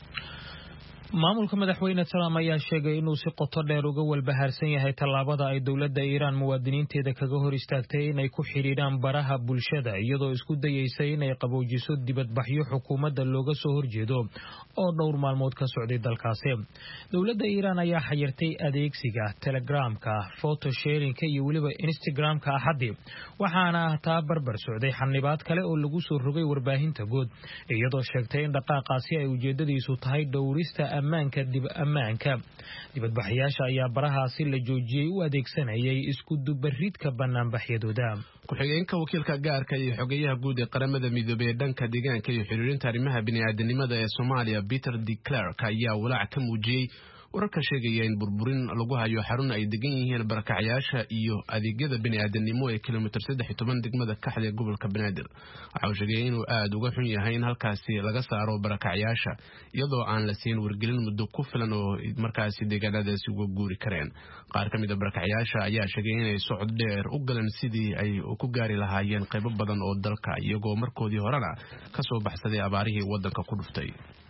maamulka madaxweyne Trump ayaa sheegay inuu si qoto dheer uga walbahaarsan yahay tallaabada ay dawladda Iran muwaadiniinteeda kaga hor istaagtay inay ku xiriiraan baraha bulshada iyadoo isku dayaysa inay qaboojiso dibadbaxyo xukuumadda looga soo horjeedo oo dhowr maalmood ka socday dalkaasi. dawladda Iran ayaa xayirtay adeegsiga Telegramka, photo sharingka iyo waliba Instagramka Axadii waxaana taa barbar socday xanibaad kale oo lagu soo rogay warbaahinta guud iyadoo sheegtay in dhaqaaqaasi ay ujeedadiisu tahay dhowrista ammaanka dibadbaxayaasha ayaa barahaasi la joojiyay u adeegsanayay isku dubaridka banaanbaxyadooda. ku-xigeenka wakiilka gaarka iyo xogeyaha guud ee qaramada midoobay ee dhanka deegaanka iyo xiriirinta arrimaha bini'aadanimada ee Soomaaliya Peter de Klerk ayaa walaac ka muujiyay wararka sheegaya in burburin lagu hayo xarun ay degan yihiin barakacayaasha iyo adeegyada bini'aadanimo ee kilomitir 13 degmada Kaxda ee gobolka Banaadir. waxa uu sheegay inuu aad uga xun yahay in halkaasi laga saaro barakacayaasha iyadoo aan la siin wargelin muddo ku filan oo markaasi deegaanadaasi uga guuri kareen. qaar ka mid ah barakacayaasha ayaa sheegay inay socod dheer u galeen sidii ay ku gaari lahaayeen qaybo badan oo dalka iyagoo markoodii horena ka soo baxsaday abaarihii waddanka ku dhuftay.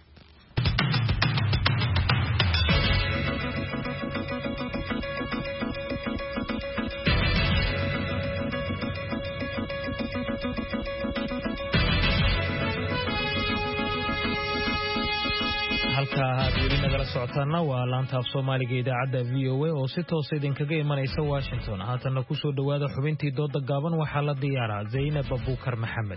halka aad weli nagala socotaana waa laanta af Soomaaliga idaacadda VOA oo si toos idinkaga imanaysa Washington. haatana ku soo dhawaada xubintii dooda gaaban waxaa la diyaaraa Zainab Abuukar Maxamed.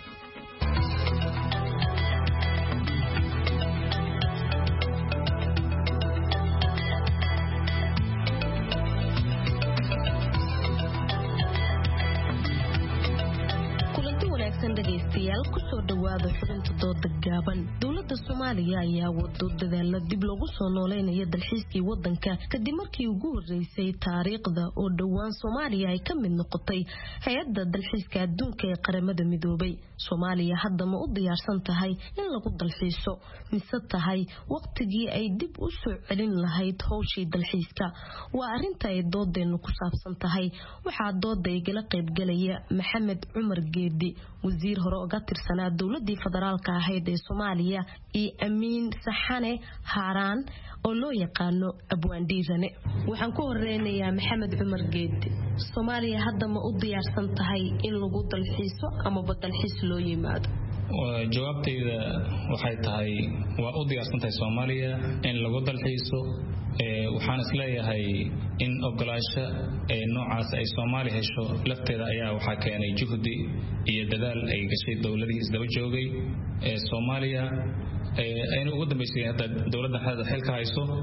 kusoo dhawaada xubinta dooda gaaban. dowladda Soomaaliya ayaa wado dadaalo dib loogu soo nooleynaya dalxiiskii wadanka kadib markii ugu horeysay taariikhda oo dhowaan Soomaaliya ay ka mid noqotay hay'adda dalxiiska adduunka ee qaramada midoobay. Soomaaliya hadda ma u diyaarsan tahay in lagu dalxiiso mise tahay waqtigii ay dib u soo celin lahayd hawshii dalxiiska? waa arinta ay doodeenu ku saabsan tahay. waxaa dooda igala qaybgalaya Maxamed Cumar Geedi, wasiir hore uga tirsanaa dowladii federaalka ahayd ee Soomaaliya, iyo Amiin Saxane Haaraan oo loo yaqaano Abwaandiirane. waxaan ku horeynayaa Maxamed Cumar Geedi. Soomaaliya hadda ma u diyaarsan tahay in lagu dalxiiso ama dalxiis loo yimaado? jawaabtayda waxay tahay waa u diyaarsan tahay Soomaaliya in lagu dalxiiso. waxaan isleeyahay in ogolaasho noocaas ay Soomaaliya hesho lafteeda ayaa waxa keenay juhdi iyo dadaal ay gashay dawladihii isdaba joogay ee Soomaaliya ayna ugu dambeysay hadda dawladda xilka hayso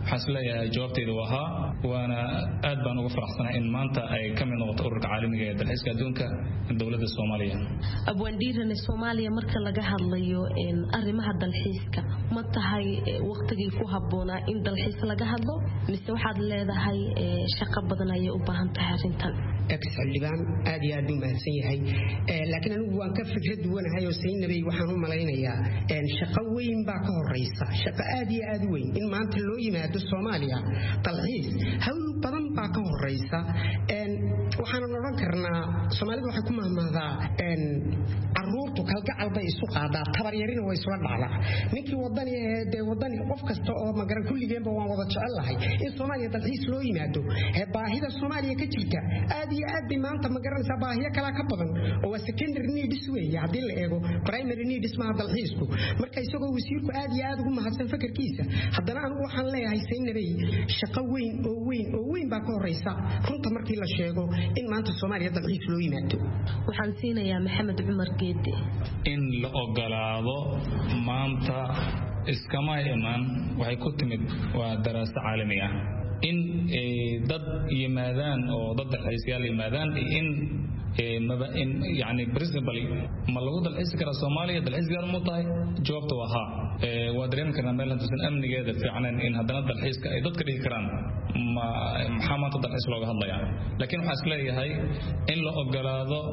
waxaan isleeyahay jawaabteedu waa haa waana aad baan uga faraxsanahay in maanta ay ka mid noqoto ururka caalamiga ee dalxiiska adduunka dowladda Soomaaliya. abwaandiirana Soomaaliya marka laga hadlayo arrimaha dalxiiska ma tahay waqtigii ku habboonaa in dalxiis laga hadlo mise waxaad leedahay shaqo badan ay u baahan tahay arrintan xildhibaan aad iyo aad u mahadsan yahay laakiin anigu waan ka fikrad duwanahay oo Saynabay waxaan u malaynayaa shaqo weyn baa ka horeysa shaqo aad iyo aad u weyn in maanta loo yimaado Soomaaliya dalxiis hawl badan baa ka horeysa waxaan oran karnaa Soomaalidu waxay ku mahmaadaa caruurtu kalgacal bay isu qaadaa tabar yarina way soo dhacdaa ninkii wadani qof kasta oo magaran kulligeenba waan wada jecelahay in Soomaaliya dalxiis loo yimaado baahida Soomaaliya ka jirta aad iyo aad maanta magaranaysa baahiyo kala ka badan oo secondary needs weeye hadii la eego primary needs ma dalxiisku marka isagoo wasiirku aad iyo aad ugu mahadsan fikirkiisa haddana anigu waxaan leeyahay Saynabay shaqo weyn baa ka horeysa runta markii la sheego in maanta Soomaaliya dalxiis loo yimaado waxaan siinayaa Maxamed Cumar Geede in la ogolaado maanta iskama iman waxay ku timid waa daraasad caalami ah in dad yimaadaan oo dad dalxiisayaal yimaadaan in يعني principally ما لو ده الحس كرا الصومالية ده الحس قال مطاي جوابته وها ودريم كنا ميلان تسن أمن جدا فعلا إن هذا ده الحس كأيضا كده كران ما محمد ده الحس لو هذا يعني لكن حسلي هاي إن لو أجلاده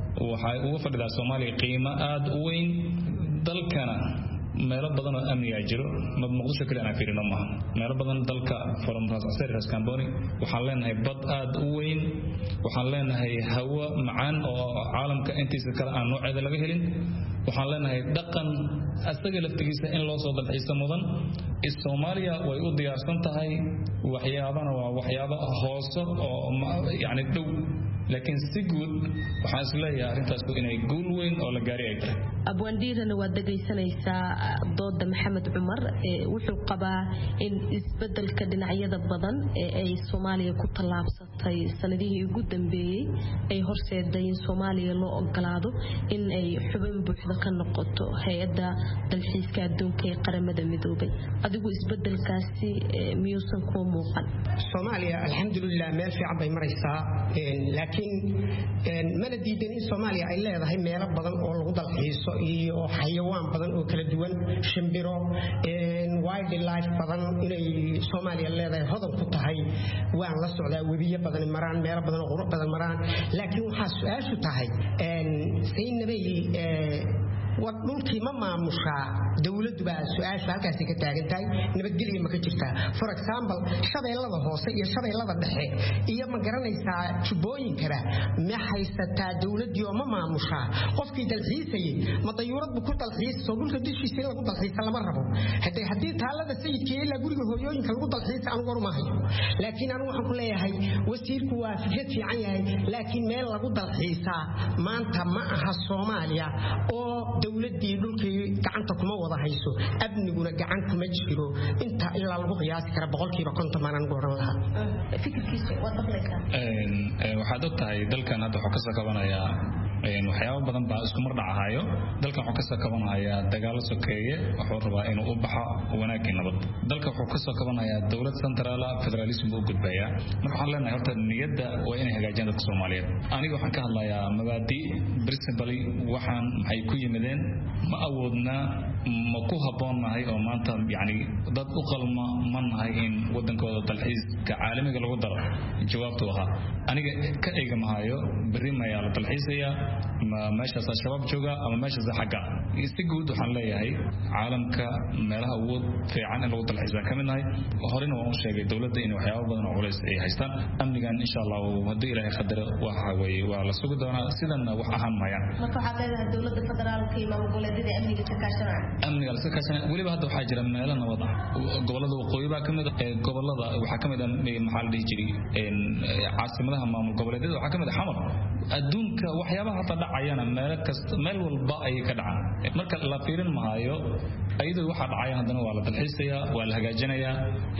وفرد الصومالي قيمة آد وين دل كنا meelo badan oo amni ay jiro Muqdisho kale aan fiirino maaha meelo badan dalka from Raas Kamboni waxaan leenahay bad aad u weyn waxaan leenahay hawo macaan oo caalamka intiisa kale aan nooceeda laga helin waxaan leenahay dhaqan asaga laftigiisa in loo soo dalxiiso mudan Soomaaliya way u diyaarsan tahay waxyaabana waa waxyaabo hoose oo yani dhow laakiin si guud waxaan isleeyahay arrintaas inay guul weyn oo la gaari ay tahay abwaandiirana waa dhagaysanaysaa dooda Maxamed Cumar wuxuu qabaa in isbedelka dhinacyada badan ee ay Soomaaliya ku talaabsatay sanadihii ugu dambeeyay ay horseeday in Soomaaliya loo ogolaado in ay xubin buuxda ka noqoto hay'adda dalxiiska adduunka ee qaramada midoobay adigu isbedelkaasi miyuusan ku muuqan Soomaaliya alxamdulillah meel fiican bay maraysaa laakiin mana diidan in Soomaaliya ay leedahay meelo badan oo lagu dalxiiso iyo xayawaan badan oo kala duwan shimbiro wildlife badan inay Soomaaliya leedahay hodan ku tahay waan la socdaa webiyo badan maraan meelo badan oo qurux badan maraan laakiin waxa su'aashu tahay Saynabay wadulkii ma maamusha dawladdu baa su'aasha halkaas ka taagan tahay nabadgelyo ma ka jirtaa for example shabeellada hoose iyo shabeellada dhexe iyo ma garanaysaa jubooyinkana ma haysataa dawladdu oo ma maamusha qofkii dalxiisay ma dayuurad ku dalxiiso dhulka dishiisa lagu dalxiiso lama rabo hadii taalada sayidkii la guriga hooyooyinka lagu dalxiiso aan war ma hayo laakiin anigu waxaan ku leeyahay wasiirku waa fikrad fiican yahay laakiin meel lagu dalxiisaa maanta ma aha Soomaaliya oo dawladii dhulkii gacanta kuma wada hayso abniguna gacan kuma jiro inta ilaa lagu qiyaasi kara 100% maanan go'ran lahaa fikirkiisa waa dablayka waxaad ogtahay dalkan hadda wuxuu ka sakabanayaa waxyaabo badan baa isku mar dhacayo dalkan wuxuu ka sakabanayaa dagaalo sokeeye wuxuu rabaa inuu u baxo wanaagii nabad dalka wuxuu ka sakabanayaa dawlad central federalism uu gudbaya marka waxaan leenahay horta niyadda waa inay hagaajiyaan dadka Soomaaliyeed aniga waxaan ka hadlayaa mabaadi principally waxaan maxay ku yimideen ma awoodna ma ku haboonahay oo maanta yani dad u qalma manahay in wadankooda dalxiiska caalamiga lagu daro jawaabtu aha aniga ka eegamahayo bari ma yaa dalxiisaya ma meeshaas shabaab jooga ama meeshaas xaga si guud waxaan leeyahay caalamka meelaha ugu fiican in lagu dalxiisaa kamidnahay horena waan u sheegay dawladda in waxyaabo badan oo culays ay haystaan amnigan insha Allah hadii Ilaahay qadaro waxa way waa la sugi doonaa sidan wax ahaan maayaan marka waxa leedahay dawladda federaalka iyo goboleedyada amniga ka kaashanaya waliba hadda waxaa jira meelo nabad ah gobolada waqooyi baa kamid ah gobolada waxaa kamid ah maxaa la dhihi jiray caasimadaha maamul goboleedyada waxaa kamid ah Xamar adduunka waxyaabaha hata dhacayana meel walba ayay ka dhacaan marka la fiirin maayo ayadoo waxa dhacaya haddana waa la dalxiisayaa waa la hagaajinayaa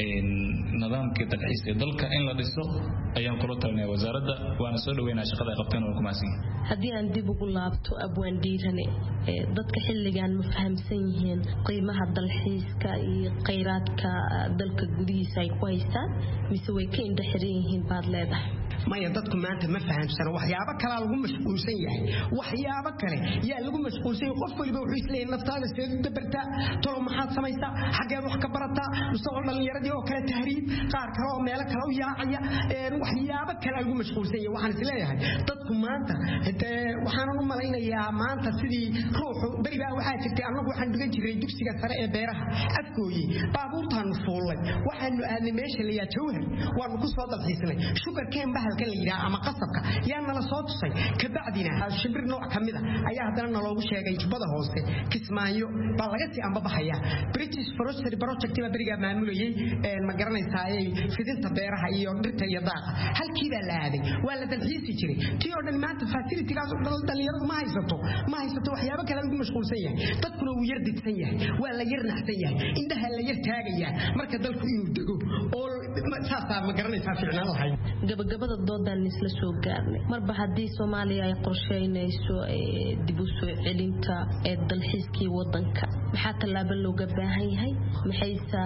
nidaamkii dalxiiska dalka in la dhiso ayaan kula talinaya wasaaradda waana soo dhaweynaa shaqada ay qabteen oo ku maasin haddii aan dib ugu laabto abwaan dhiirane dadka xilligan ma fahamsan yihiin qiimaha dalxiiska iyo kheyraadka dalka gudihiisa ay ku haystaan mise way ka indha xiran yihiin baad leedahay maya dadku maanta ma fahamsana waxyaabo kale lagu mashquulsan yahay waxyaabo kale yaa lagu mashquulsan yahay qof waliba wuxuu isleeyahay naftaada seed u dabartaa tolo maxaad samaysaa xageed wax ka barataa mustaqbal dhalinyaradii oo kale tahriib qaar kale oo meelo kale u yaacaya waxyaabo kale lagu mashquulsan yahay waxaan isleeyahay dadku maanta waxaan u malaynayaa maanta sidii ruuxu berigaa waxaa jirtay annagu waxaan dhigan jiray dugsiga sare ee beeraha afkooyi baabuurtaanu fuullay waxaanu aadnay meesha la yaa jawhar waanu ku soo dalxiisnay sugarkeen bahalkan la yidhaha ama qasabka yaa nala soo tusay kabacdina shimbir nooc ka mid a ayaa haddana naloogu sheegay jubbada hoose kismaayo baa laga sii ambabaxaya british forestry project baa berigaa maamulayay ma garanaysaaye fidinta beeraha iyo dhirta iyo daaqa halkii baa la aaday waa la dalxiisi jiray tii oo dhan maanta facilitigaas dhalinyaradu ma haysato waxyaabo kale lagu mashquulsan yahay dadkuna wuu yar didsan yahay waa la yar naxsan yahay indhaha la yar taagayaa marka dalku inuu dego oo saasaa ma garanaysaa ficnaan lahayd gabagabada doodan isla soo gaarnay marba haddii Soomaaliya ay qorsheynayso dib u soo celinta dalxiiskii wadanka maxaa tallaabo looga baahan yahay maxaysa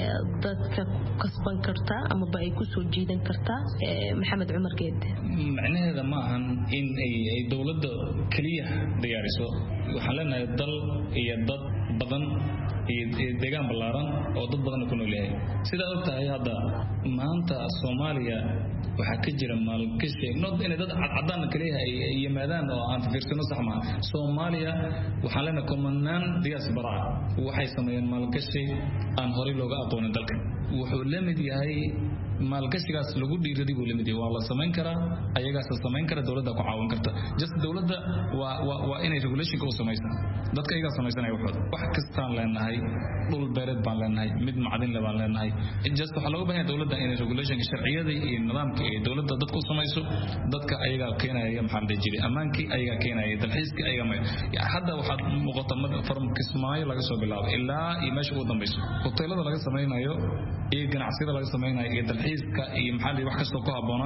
dadka kasban kartaa ama ba ay ku soo jiidan kartaa Maxamed Cumar Geed macnaheedu ma ahan in ay dawladda kaliya diyaariso waxaan leenahay dal iyo dad badan iyo deegaan ballaaran oo dad badan ku nool yahay sida og tahay hadda maanta Soomaaliya waxa ka jira maalgashi in dad cadaan kaliya ay yimaadaan oo aan fiirsano sax ma Soomaaliya waxaan leenahay kumanaan diaspora waxay sameeyeen maalgashi aan hore looga aqoonin dalka wuxuu la mid yahay maalgashigaas lagu dhiiriday buu lamid yahay waa la sameyn karaa ayagaas sameyn kara dawladda ku caawin karta just dawladda waa inay regulation u samaysaa dadka iyaga samaysanaya wax kastaan leenahay dhul beereed baan leenahay mid macdin le baan leenahay just waxa looga baahan dawladda inay regulation sharciyada iyo nidaamka ee dawladda dadku u samayso dadka ayaga keenaya maxaa jiray amaankii ayaga keenaya dalxiiska ayaga hadda waxa muuqata farm Kismaayo laga soo bilaabo ilaa iyo meesha ugu dambayso hoteelada laga samaynayo iyo ganacsiyada laga samaynayo iyo dalxiiska iyo maxalli wax kasta ku haboona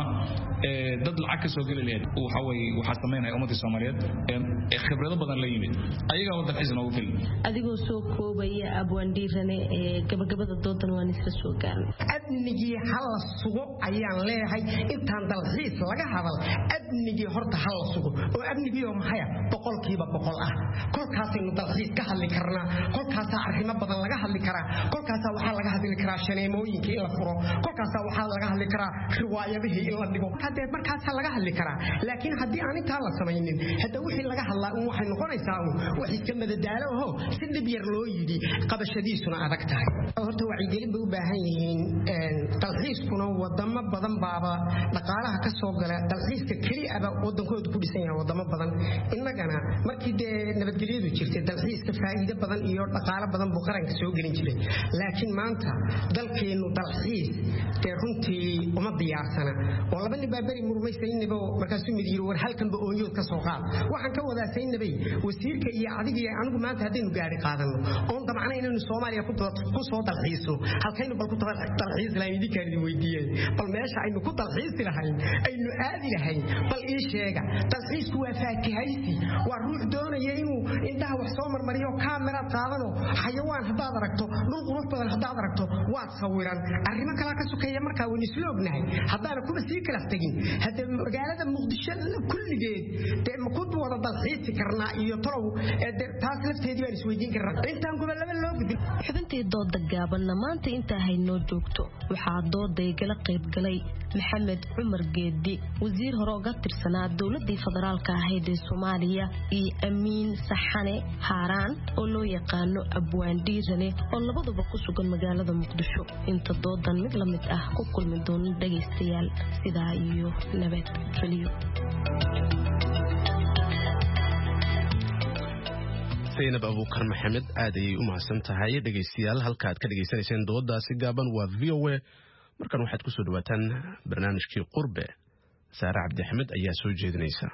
dad lacag ka soo galay waxa sameynaya ummadda Soomaaliyeed ee khibrado badan la yimid ayaga wada dalxiis noogu filan adigoo soo koobaya abwaan dhiirane gabagabada doodan waan isla soo gaarnay adnigii hal sugo ayaan leeyahay intaan dalxiis laga hadal adnigii horta hal sugo oo adnigii oo maxay 100% ah kolkaasaynu dalxiis ka hadli karnaa kolkaas arrimo badan laga hadli karaa kolkaas waxa laga hadli karaa shaneemooyinka in la furo kolkaas waxa laga hadli karaa riwaayadihii in la dhigo hadda markaas laga hadli karaa laakiin haddii aan inta la samaynin hadda wixii laga hadlaa waxay noqonaysaa wax iska madadaalo oo si dib yar loo yidi qabashadiisuna adag tahay horta wacyigelin bay u baahan yihiin dalxiiskuna wadamo badan baaba dhaqaalaha ka soo gala dalxiiska kaliya wadankooda ku dhisan yahay wadamo badan innagana markii nabadgelyadu jirtay dalxiiska faa'iido badan iyo dhaqaale badan buu qaranka soo gelin jiray laakiin maanta dalkeenu dalxiis runtii uma diyaarsana oo laba nin baa bari murmaysaynaba markaasuu mid yiri war halkanba oonyood ka soo qaad waxaan ka wadaasaynabay wasiirka iyo adiga iyo anigu maanta haddaynu gaari qaadano oon damacna inaynu Soomaaliya ku soo dalxiisno halkaynu bal ku dalxiis lahayn idinkaan weydiiyay bal meesha aynu ku dalxiisi lahayn aynu aadi lahayn bal ii sheega dalxiisku waa faakihaysi waa ruux doonaya inuu intaha wax soo marmariyo kaamera qaadano xayawaan haddaad aragto dhul qurux badan haddaad aragto waad sawiran arrimo kala ka sokeeya markaa wani isla ognahay haddaana kuba sii kala tagin hadda magaalada Muqdisho kulligeed ma ku wada dalxiisi karnaa iyo talow taas lafteedii baan isweydiin karnaa intaan gobolada loo gudbin xubintii dooda gaabanna maanta inta haynoo joogto waxaa dooday gala qayb galay Maxamed Cumar Geedi wasiir hore uga tirsanaa dawladda federaalka ahayd ee Soomaaliya iyo Amiin Saxane Haaraan oo loo yaqaano abwaan dhiirane oo labaduba ku sugan magaalada Muqdisho inta doodan mid la mid ah ku kulmi doona dhageystayaal sidaa iyo nabad geliyo Zainab Abuukar Maxamed aad ayay u mahadsan tahay dhageystayaal halka aad ka dhageysanayseen doodaasi gaaban waa VOA markan waxaad ku soo dhawaataan barnaamijkii qurbe saare cabdi axmed ayaa soo jeedinaysa.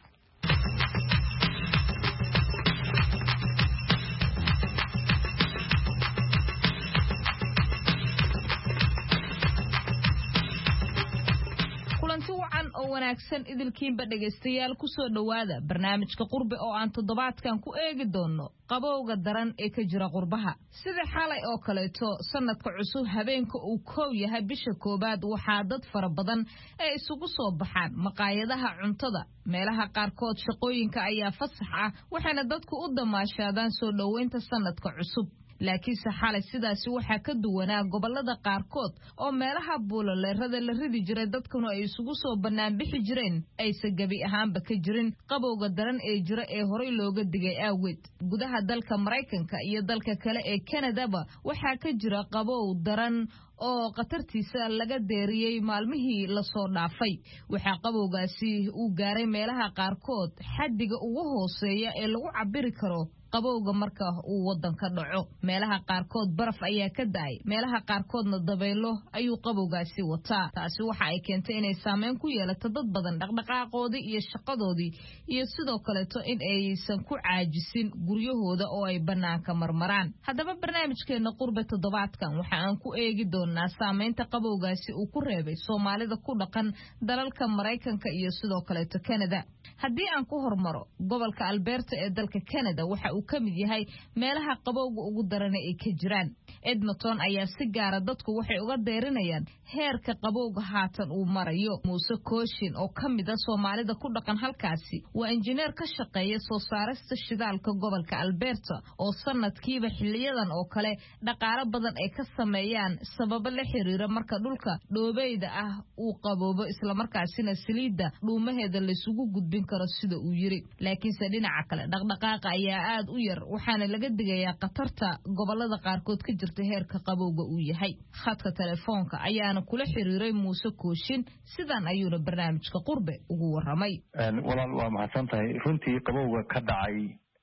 wanaagsan idilkiinba dhagaystayaal ku soo dhawaada barnaamijka qurbe oo aan toddobaadkan ku eegi doono qabowga daran ee ka jira qurbaha sida xalay oo kaleeto sanadka cusub habeenka uu koow yahay bisha koobaad waxaa dad fara badan ee isugu soo baxaan maqaayadaha cuntada meelaha qaarkood shaqooyinka ayaa fasax ah waxaana dadku u damaashaadaan soo dhoweynta sanadka cusub laakiinse xalay sidaasi waxaa ka duwanaa gobolada qaarkood oo meelaha buulaleerada la ridi jiray dadkuna ay isugu soo bannaan bixi jireen aysan gebi ahaanba ka jirin qabowga daran ee jira ee horey looga digay aaweed gudaha dalka Maraykanka iyo dalka kale ee Canadaba waxaa ka jira qabow daran oo qatartiisa laga deeriyay maalmihii la soo dhaafay waxa qabowgaasi uu gaaray meelaha qaarkood xaddiga ugu hooseeya ee lagu cabiri karo qabowga marka uu wadanka dhaco meelaha qaarkood baraf ayaa ka daay meelaha qaarkoodna dabaylo ayuu qabowgaasi wataa taasi waxa ay keentay inay saameyn ku yeelato dad badan dhaqdhaqaaqoodii iyo shaqadoodii iyo sidoo kaleeto in aysan ku caajisin guryahooda oo ay banaanka marmaraan haddaba barnaamijkeena qurbe toddobaadkan waxa aan ku eegi doonaa saameynta qabowgaasi uu ku reebay Soomaalida ku dhaqan dalalka Maraykanka iyo sidoo kaleeto Canada haddii aan ku hormaro gobolka Alberta ee dalka Canada waxa uu kamid yahay meelaha qabowga ugu daran ee ka jiraan Edmonton ayaa si gaar dadku waxay uga deerinayaan heerka qabowga haatan uu marayo Muuse Kooshin oo kamid ah Soomaalida ku dhaqan halkaasi waa injineer ka shaqeeya soo saarista shidaalka gobolka Alberta oo sanadkiiba xiliyadan oo kale dhaqaale badan ay ka sameeyaan sabab la xiriira marka dhulka dhoobeyda ah uu qaboobo isla markaasina saliida dhuumaheeda la isugu gudbin karo sida uu yiri laakiinse dhinaca kale dhaqdhaqaaqa ayaa aad u yar waxaana laga digayaa qatarta gobolada qaarkood ka jirta heerka qabowga uu yahay khadka telefoonka ayaana kula xiriiray Muuse Kooshin sidan ayuuna barnaamijka qurbe ugu waramay walaal waa mahadsantahay runtii qabowga ka dhacay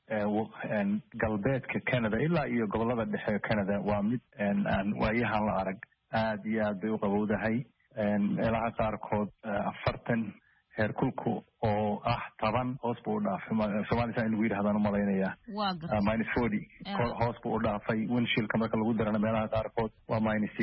galbeedka Canada ilaa iyo gobolada dhexe Canada waa mid aan waayahan la arag aad iyo aad bay u qabowdahay meelaha qaarkood 40 heerkulku oo ah 10 hoos buu dhaafay Soomaaliya in lagu yiraahdo malaynaya -40 hoos buu dhaafay windshield marka lagu darana meelaha qaarkood waa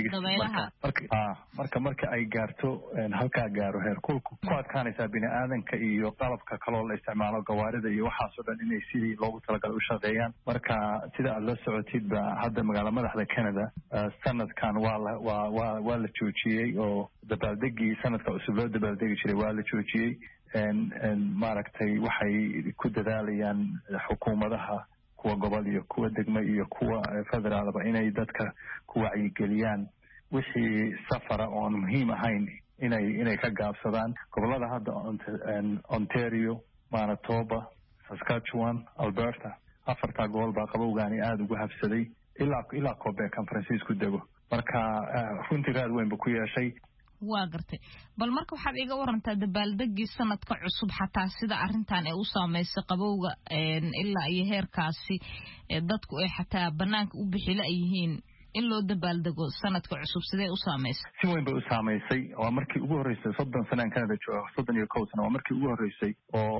-6 marka ay gaarto halka gaaro heerkulku ku adkaanaysa bini'aadanka iyo qalabka kale oo la isticmaalo gawaarida iyo waxaas oo dhan inay sidii loogu talagalay u shaqeeyaan marka sida aad la socotid ba hadda magaalada madaxda Canada sanadkan waa la joojiyay oo dabaaldegii sanadka cusub loo dabaaldegi jiray waa la joojiyay maaragtay waxay ku dadaalayaan xukuumadaha kuwa gobol iyo kuwa degmo iyo kuwa federaalba inay dadka ku wacyigeliyaan wixii safara oon muhiim ahayn inay ka gaabsadaan gobolada hadda Ontario, Manitoba, Saskatchewan, Alberta afarta gobol baa qabowgaani aad ugu habsaday ilaa Quebec San Francisco dego marka runtii raad weyn ku yeeshay waa gartay bal marka waxaad iga warantaa dabaaldegii sanadka cusub xataa sida arintan ay u saameysay qabowga ilaa iyo heerkaasi dadku ay xataa banaanka u bixila yihiin in loo dabaaldego sanadka cusub sidee u saameysay si weyn bay u saameysay waa markii ugu horeysay 30 sano Canada jooga 31 sano waa markii ugu horeysay oo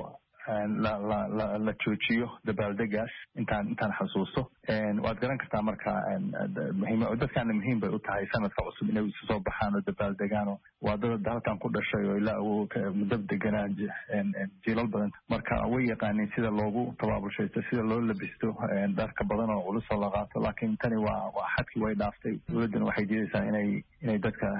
la joojiyo dabaaldegaas intaan xasuusto waad garan kartaa marka dadkaana muhiim bay u tahay sanadka cusub inay isu soo baxaan oo dabaaldegaan waa dad halkan ku dhashay oo ilaa uu muddo deganaa jiilal badan marka way yaqaaniin sida loogu tabaabulshaysto sida loo labisto dharka badan oo culus oo la qaato laakiin tani waa xadkii way dhaaftay dowladdan waxay diidaysaa inay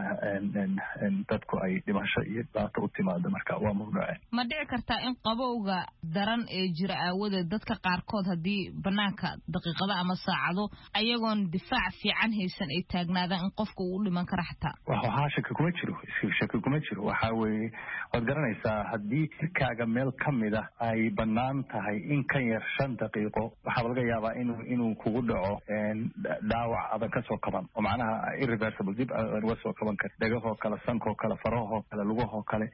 dadku ay dhimasho iyo dhibaato u timaado marka waa mamnuuc ma dhici kartaa in qabowga daran ee jira aawadeed dadka qaarkood haddii banaanka daqiiqada ama saacado ayagoon difaac fiican haysan ay taagnaadaan in qofka uu dhiman kara xataa waxaa shaki kuma jiro waxaa weeye waad garanaysaa haddii jirkaaga meel ka mid ah ay bannaan tahay in ka yar 5 daqiiqo waxaa laga yaabaa inuu kugu dhaco dhaawac adag ka soo qaban oo macnaha irreversible dib uga soo qaban kara dhagahoo kale sankoo kale farahoo kale lugahoo kale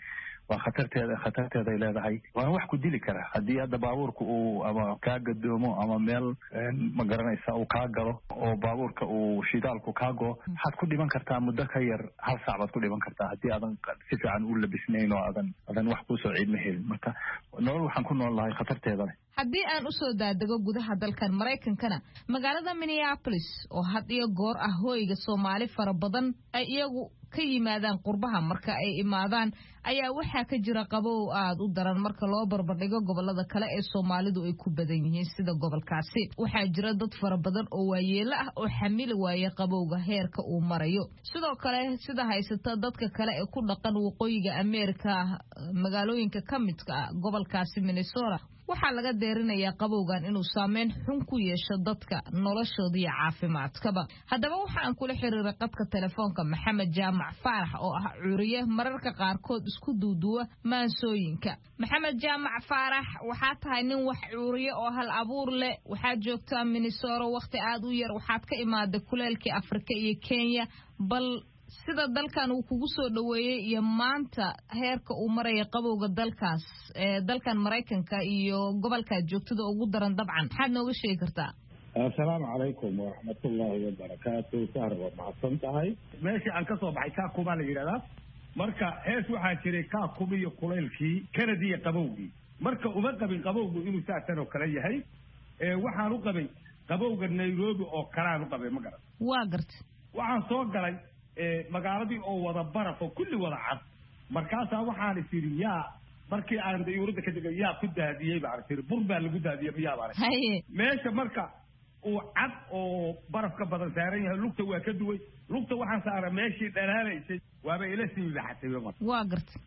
waa khatarteeday leedahay waana wax ku dili kara haddii hadda baabuurka uu ama kaa gadoomo ama meel ma garanaysa uu kaa galo oo baabuurka uu shidaalku kaa go waxaad ku dhiman kartaa muddo ka yar 1 saac baad ku dhiman kartaa haddii aadan si fiican u labisnayn oo aadan wax kusoo ciidma helin marka nolol waxaan ku nool lahay khatarteeda leh haddii aan u soo daadego gudaha dalkan Mareykankana magaalada Minneapolis oo had iyo goor ah hooyga Soomaali fara badan ay iyagu ka yimaadaan qurbaha marka ay imaadaan ayaa waxaa ka jira qabow aad u daran marka loo barbardhigo gobolada kale ee Soomaalidu ay ku badan yihiin sida gobolkaasi waxaa jira dad fara badan oo waayeelo ah oo xamil waaya qabowga heerka uu marayo sidoo kale sida haysata dadka kale ee ku dhaqan waqooyiga Ameerika magaalooyinka ka midka ah gobolkaasi Minnesota waxaa laga deerinayaa qabowgan inuu saameyn xun ku yeesho dadka noloshooda iyo caafimaadkaba haddaba waxaan kula xiriiray qadka telefoonka Maxamed Jaamac Faarax oo ah curiye mararka qaarkood isku duuduwa maansooyinka Maxamed Jaamac Faarax waxaa tahay nin wax curiye oo hal abuur leh waxaa joogtaa Minnesota waqti aad u yar waxaad ka imaaday kuleelkii Afrika iyo Kenya bal sida dalkan uu kugu soo dhaweeyay iyo maanta heerka uu maray qabowga dalkaas dalkan Mareykanka iyo gobolka joogtada ugu daran dabcan maxaad nooga sheegi kartaa assalaamu calaykum waraxmatullaahi wabarakaatuh sahar waa mahadsantahay meeshii aan ka soo baxay kaa kuma la yidhahdaa marka hees waxaa jiray kaa kuma iyo kulaylkii Canada iyo qabowgii marka uma qabin qabowgu inuu saasan oo kale yahay waxaan u qabay qabowga Nairobi oo kalaan u qabay ma garan waa gartay waxaan soo galay magaaladii oo wada baraf oo kulli wada cad markaas waxaan isiri yaa markii aan dayuurada ka degay yaa ku daadiyay baan isiri bur baa lagu daadiyay miyaa baan meesha marka uu cad oo baraf ka badan saaran yahay lugta waa ka duway lugta waxaan saaray meeshii dhalaalaysay waaba ila sii baxatay waa gartay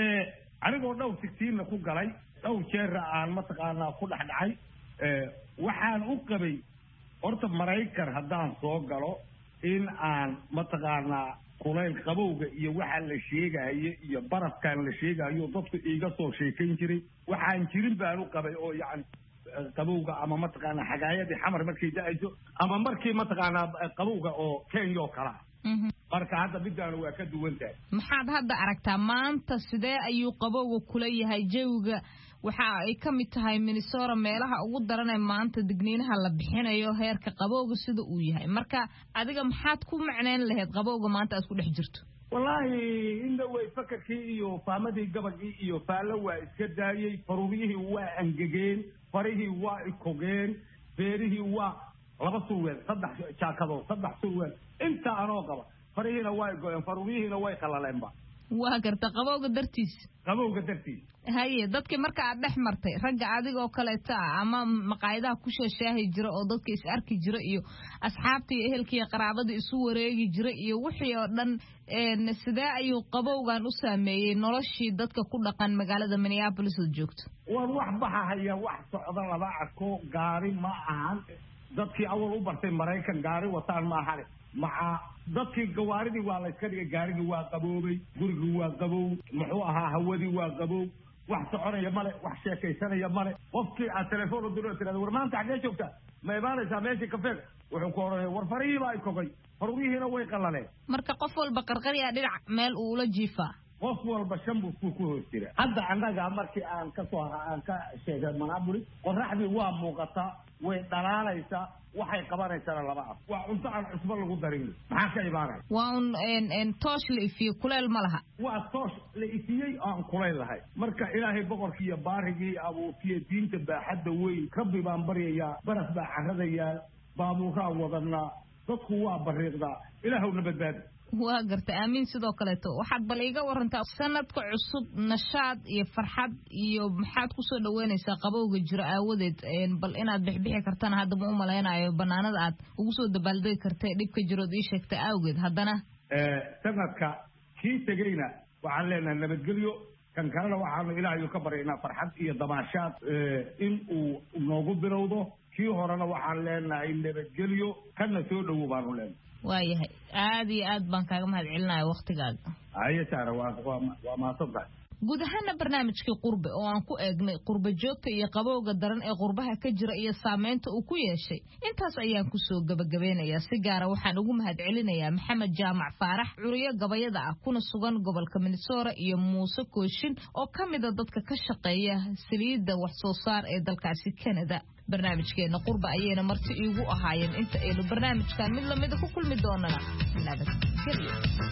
anigoo dhow 16 ku galay dhow jeer aan mataqaanaa ku dhaxdhacay waxaan u qabay horta Mareykan haddaan soo galo in aan mataqaanaa kulayl qabowga iyo waxa la sheegayo iyo barafkan la sheegayo dadku iiga soo sheekayn jiray waxaan jirin baan u qabay oo yaani qabowga ama mataqaanaa xagaayadii xamar markay da'ayso ama markii mataqaanaa qabowga oo Kenya oo kala marka hadda midaan waa ka duwan tahay maxaad hadda aragtaa maanta sidee ayuu qabowga kula yahay jawiga waxa ay ka mid tahay Minnesota meelaha ugu daran ee maanta digniinaha la bixinayo heerka qabowga sida uu yahay marka adiga maxaad ku macneen lahayd qabowga maanta aad ku dhex jirto wallahi inda way fakarkii iyo faamadii gabadhii iyo faalo waa iska daayay faruuriyihii waa angageen farihii waa ikogeen beerihii waa 2 surweel 3 jaakado 3 surweel inta aanoo qaba farihiina waa go'een faruuriyihiina way qalaleenba waa garta qabowga dartiis haye dadkii marka aad dhex martay ragga adigoo kaleeta ama maqaayadaha ku sheeshaahi jira oo dadka is arki jira iyo asxaabta iyo ehelka iyo qaraabada isu wareegi jira iyo wixii oo dhan sidee ayuu qabowgan u saameeyay noloshii dadka ku dhaqan magaalada Minneapolis oo joogto war wax baxaya wax socda laba arko gaari ma ahan dadkii awal u bartay Mareykan gaari wataan ma ahan maca dadkii gawaaridii waa la iska dhigay gaarigii waa qaboobay gurigii waa qabow muxuu ahaa hawadii waa qabow wax soconaya male wax sheekaysanaya male qofkii aad telefoon u diro tirada war maanta xagee joogtaa ma imaanaysaa meeshii kafeega wuxuu ku oranaya war farihii baa ikogay faruurihiina way qalaleen marka qof walba qarqariya dhinac meel uu la jiifaa qof walba shan buu ku hoos jira hadda annaga markii aan ka sheegay Minneapolis qorraxdii waa muuqataa way dhalaalaysaa waxay qabanaysaa laba af waa cunto aan cusbo lagu darin maxaa ka imaanay waa un toosh la ifiyo kuleel ma laha waa toosh la ifiyey aan kuleel lahay marka ilaahay boqorkii iyo baarigii abuurtiye diinta baaxadda weyn rabbi baan baryayaa baraf baa carradayaa baabuuraa wadanaa dadku waa bariiqdaa ilaahowna badbaadi waa garta aamin sidoo kaleeto waxaad bal iga warantaa sanadka cusub nashaad iyo farxad iyo maxaad ku soo dhaweynaysaa qabowga jiro aawadeed bal inaad bixbixi kartana hadda ma u malaynayo banaanada aad ugu soo dabaaldegi kartay dhibka jirood ii sheegtay awgeed haddana sanadka kii tegeyna waxaan leenahay nabadgelyo kan kalena waxaanu ilaahayu ka baryaynaa farxad iyo damaashaad in uu noogu bilowdo kii horena waxaan leenahay nabadgelyo kana soo dhowow baanu leenahay waayahay aad iyo aad baan kaaga mahad celinaya waqtigaaga haye saara waa mahadsantahay guud ahaana barnaamijkii qurbe oo aan ku eegnay qurba joogta iyo qabowga daran ee qurbaha ka jira iyo saameynta uu ku yeeshay intaas ayaan ku soo gabagabeynayaa si gaara waxaan ugu mahadcelinayaa maxamed jaamac faarax curiyo gabayada ah kuna sugan gobolka Minnesota iyo Muuse Kooshin oo ka mid ah dadka ka shaqeeya saliidda wax soo saar ee dalkaasi Canada barnaamijkeena qurba ayayna marti iigu ahaayeen inta aynu barnaamijkan mid lamid ah ku kulmi doonana nabadgelyo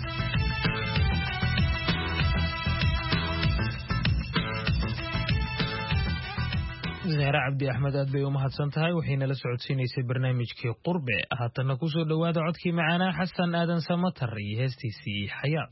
Zaara Cabdi Axmed aad bay u mahadsan tahay waxayna la socodsiinaysay barnaamijkii qurbe haatana ku soo dhawaada codkii macaana Xasan Aadan Samatar iyo heestiisii Xayaa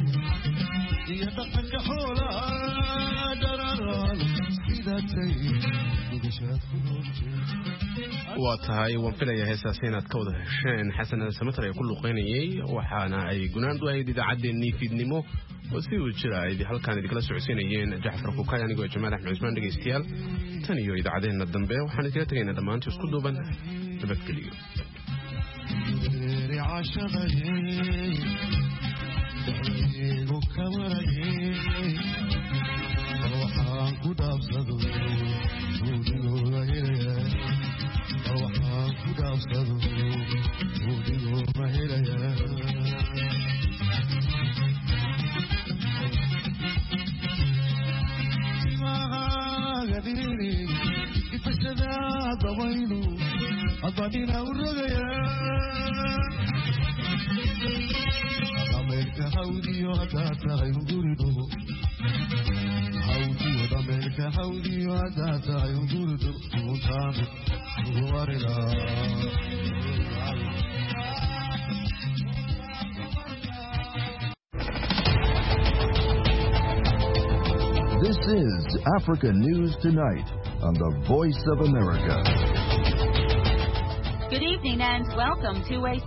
iyo dhaqanka xoolaha dararan sida tay waa tahay waan filayaa heesaasi inaad ka wada hesheen xasan samatar ee ku luqeynayay waxaana ay gunaandu ahayd idaacaddeenii fiidnimo oo si uu jira ay halkaan idinkala socodsiinayeen Jacfar Kukay anigoo Jamaal Axmed Cusmaan dhegeystayaal tan iyo idaacadeena dambe waxaan idinka tagaynaa dhammaantii isku duuban nabadgelyo This is Africa News Tonight on the Voice of America. Good evening and welcome to a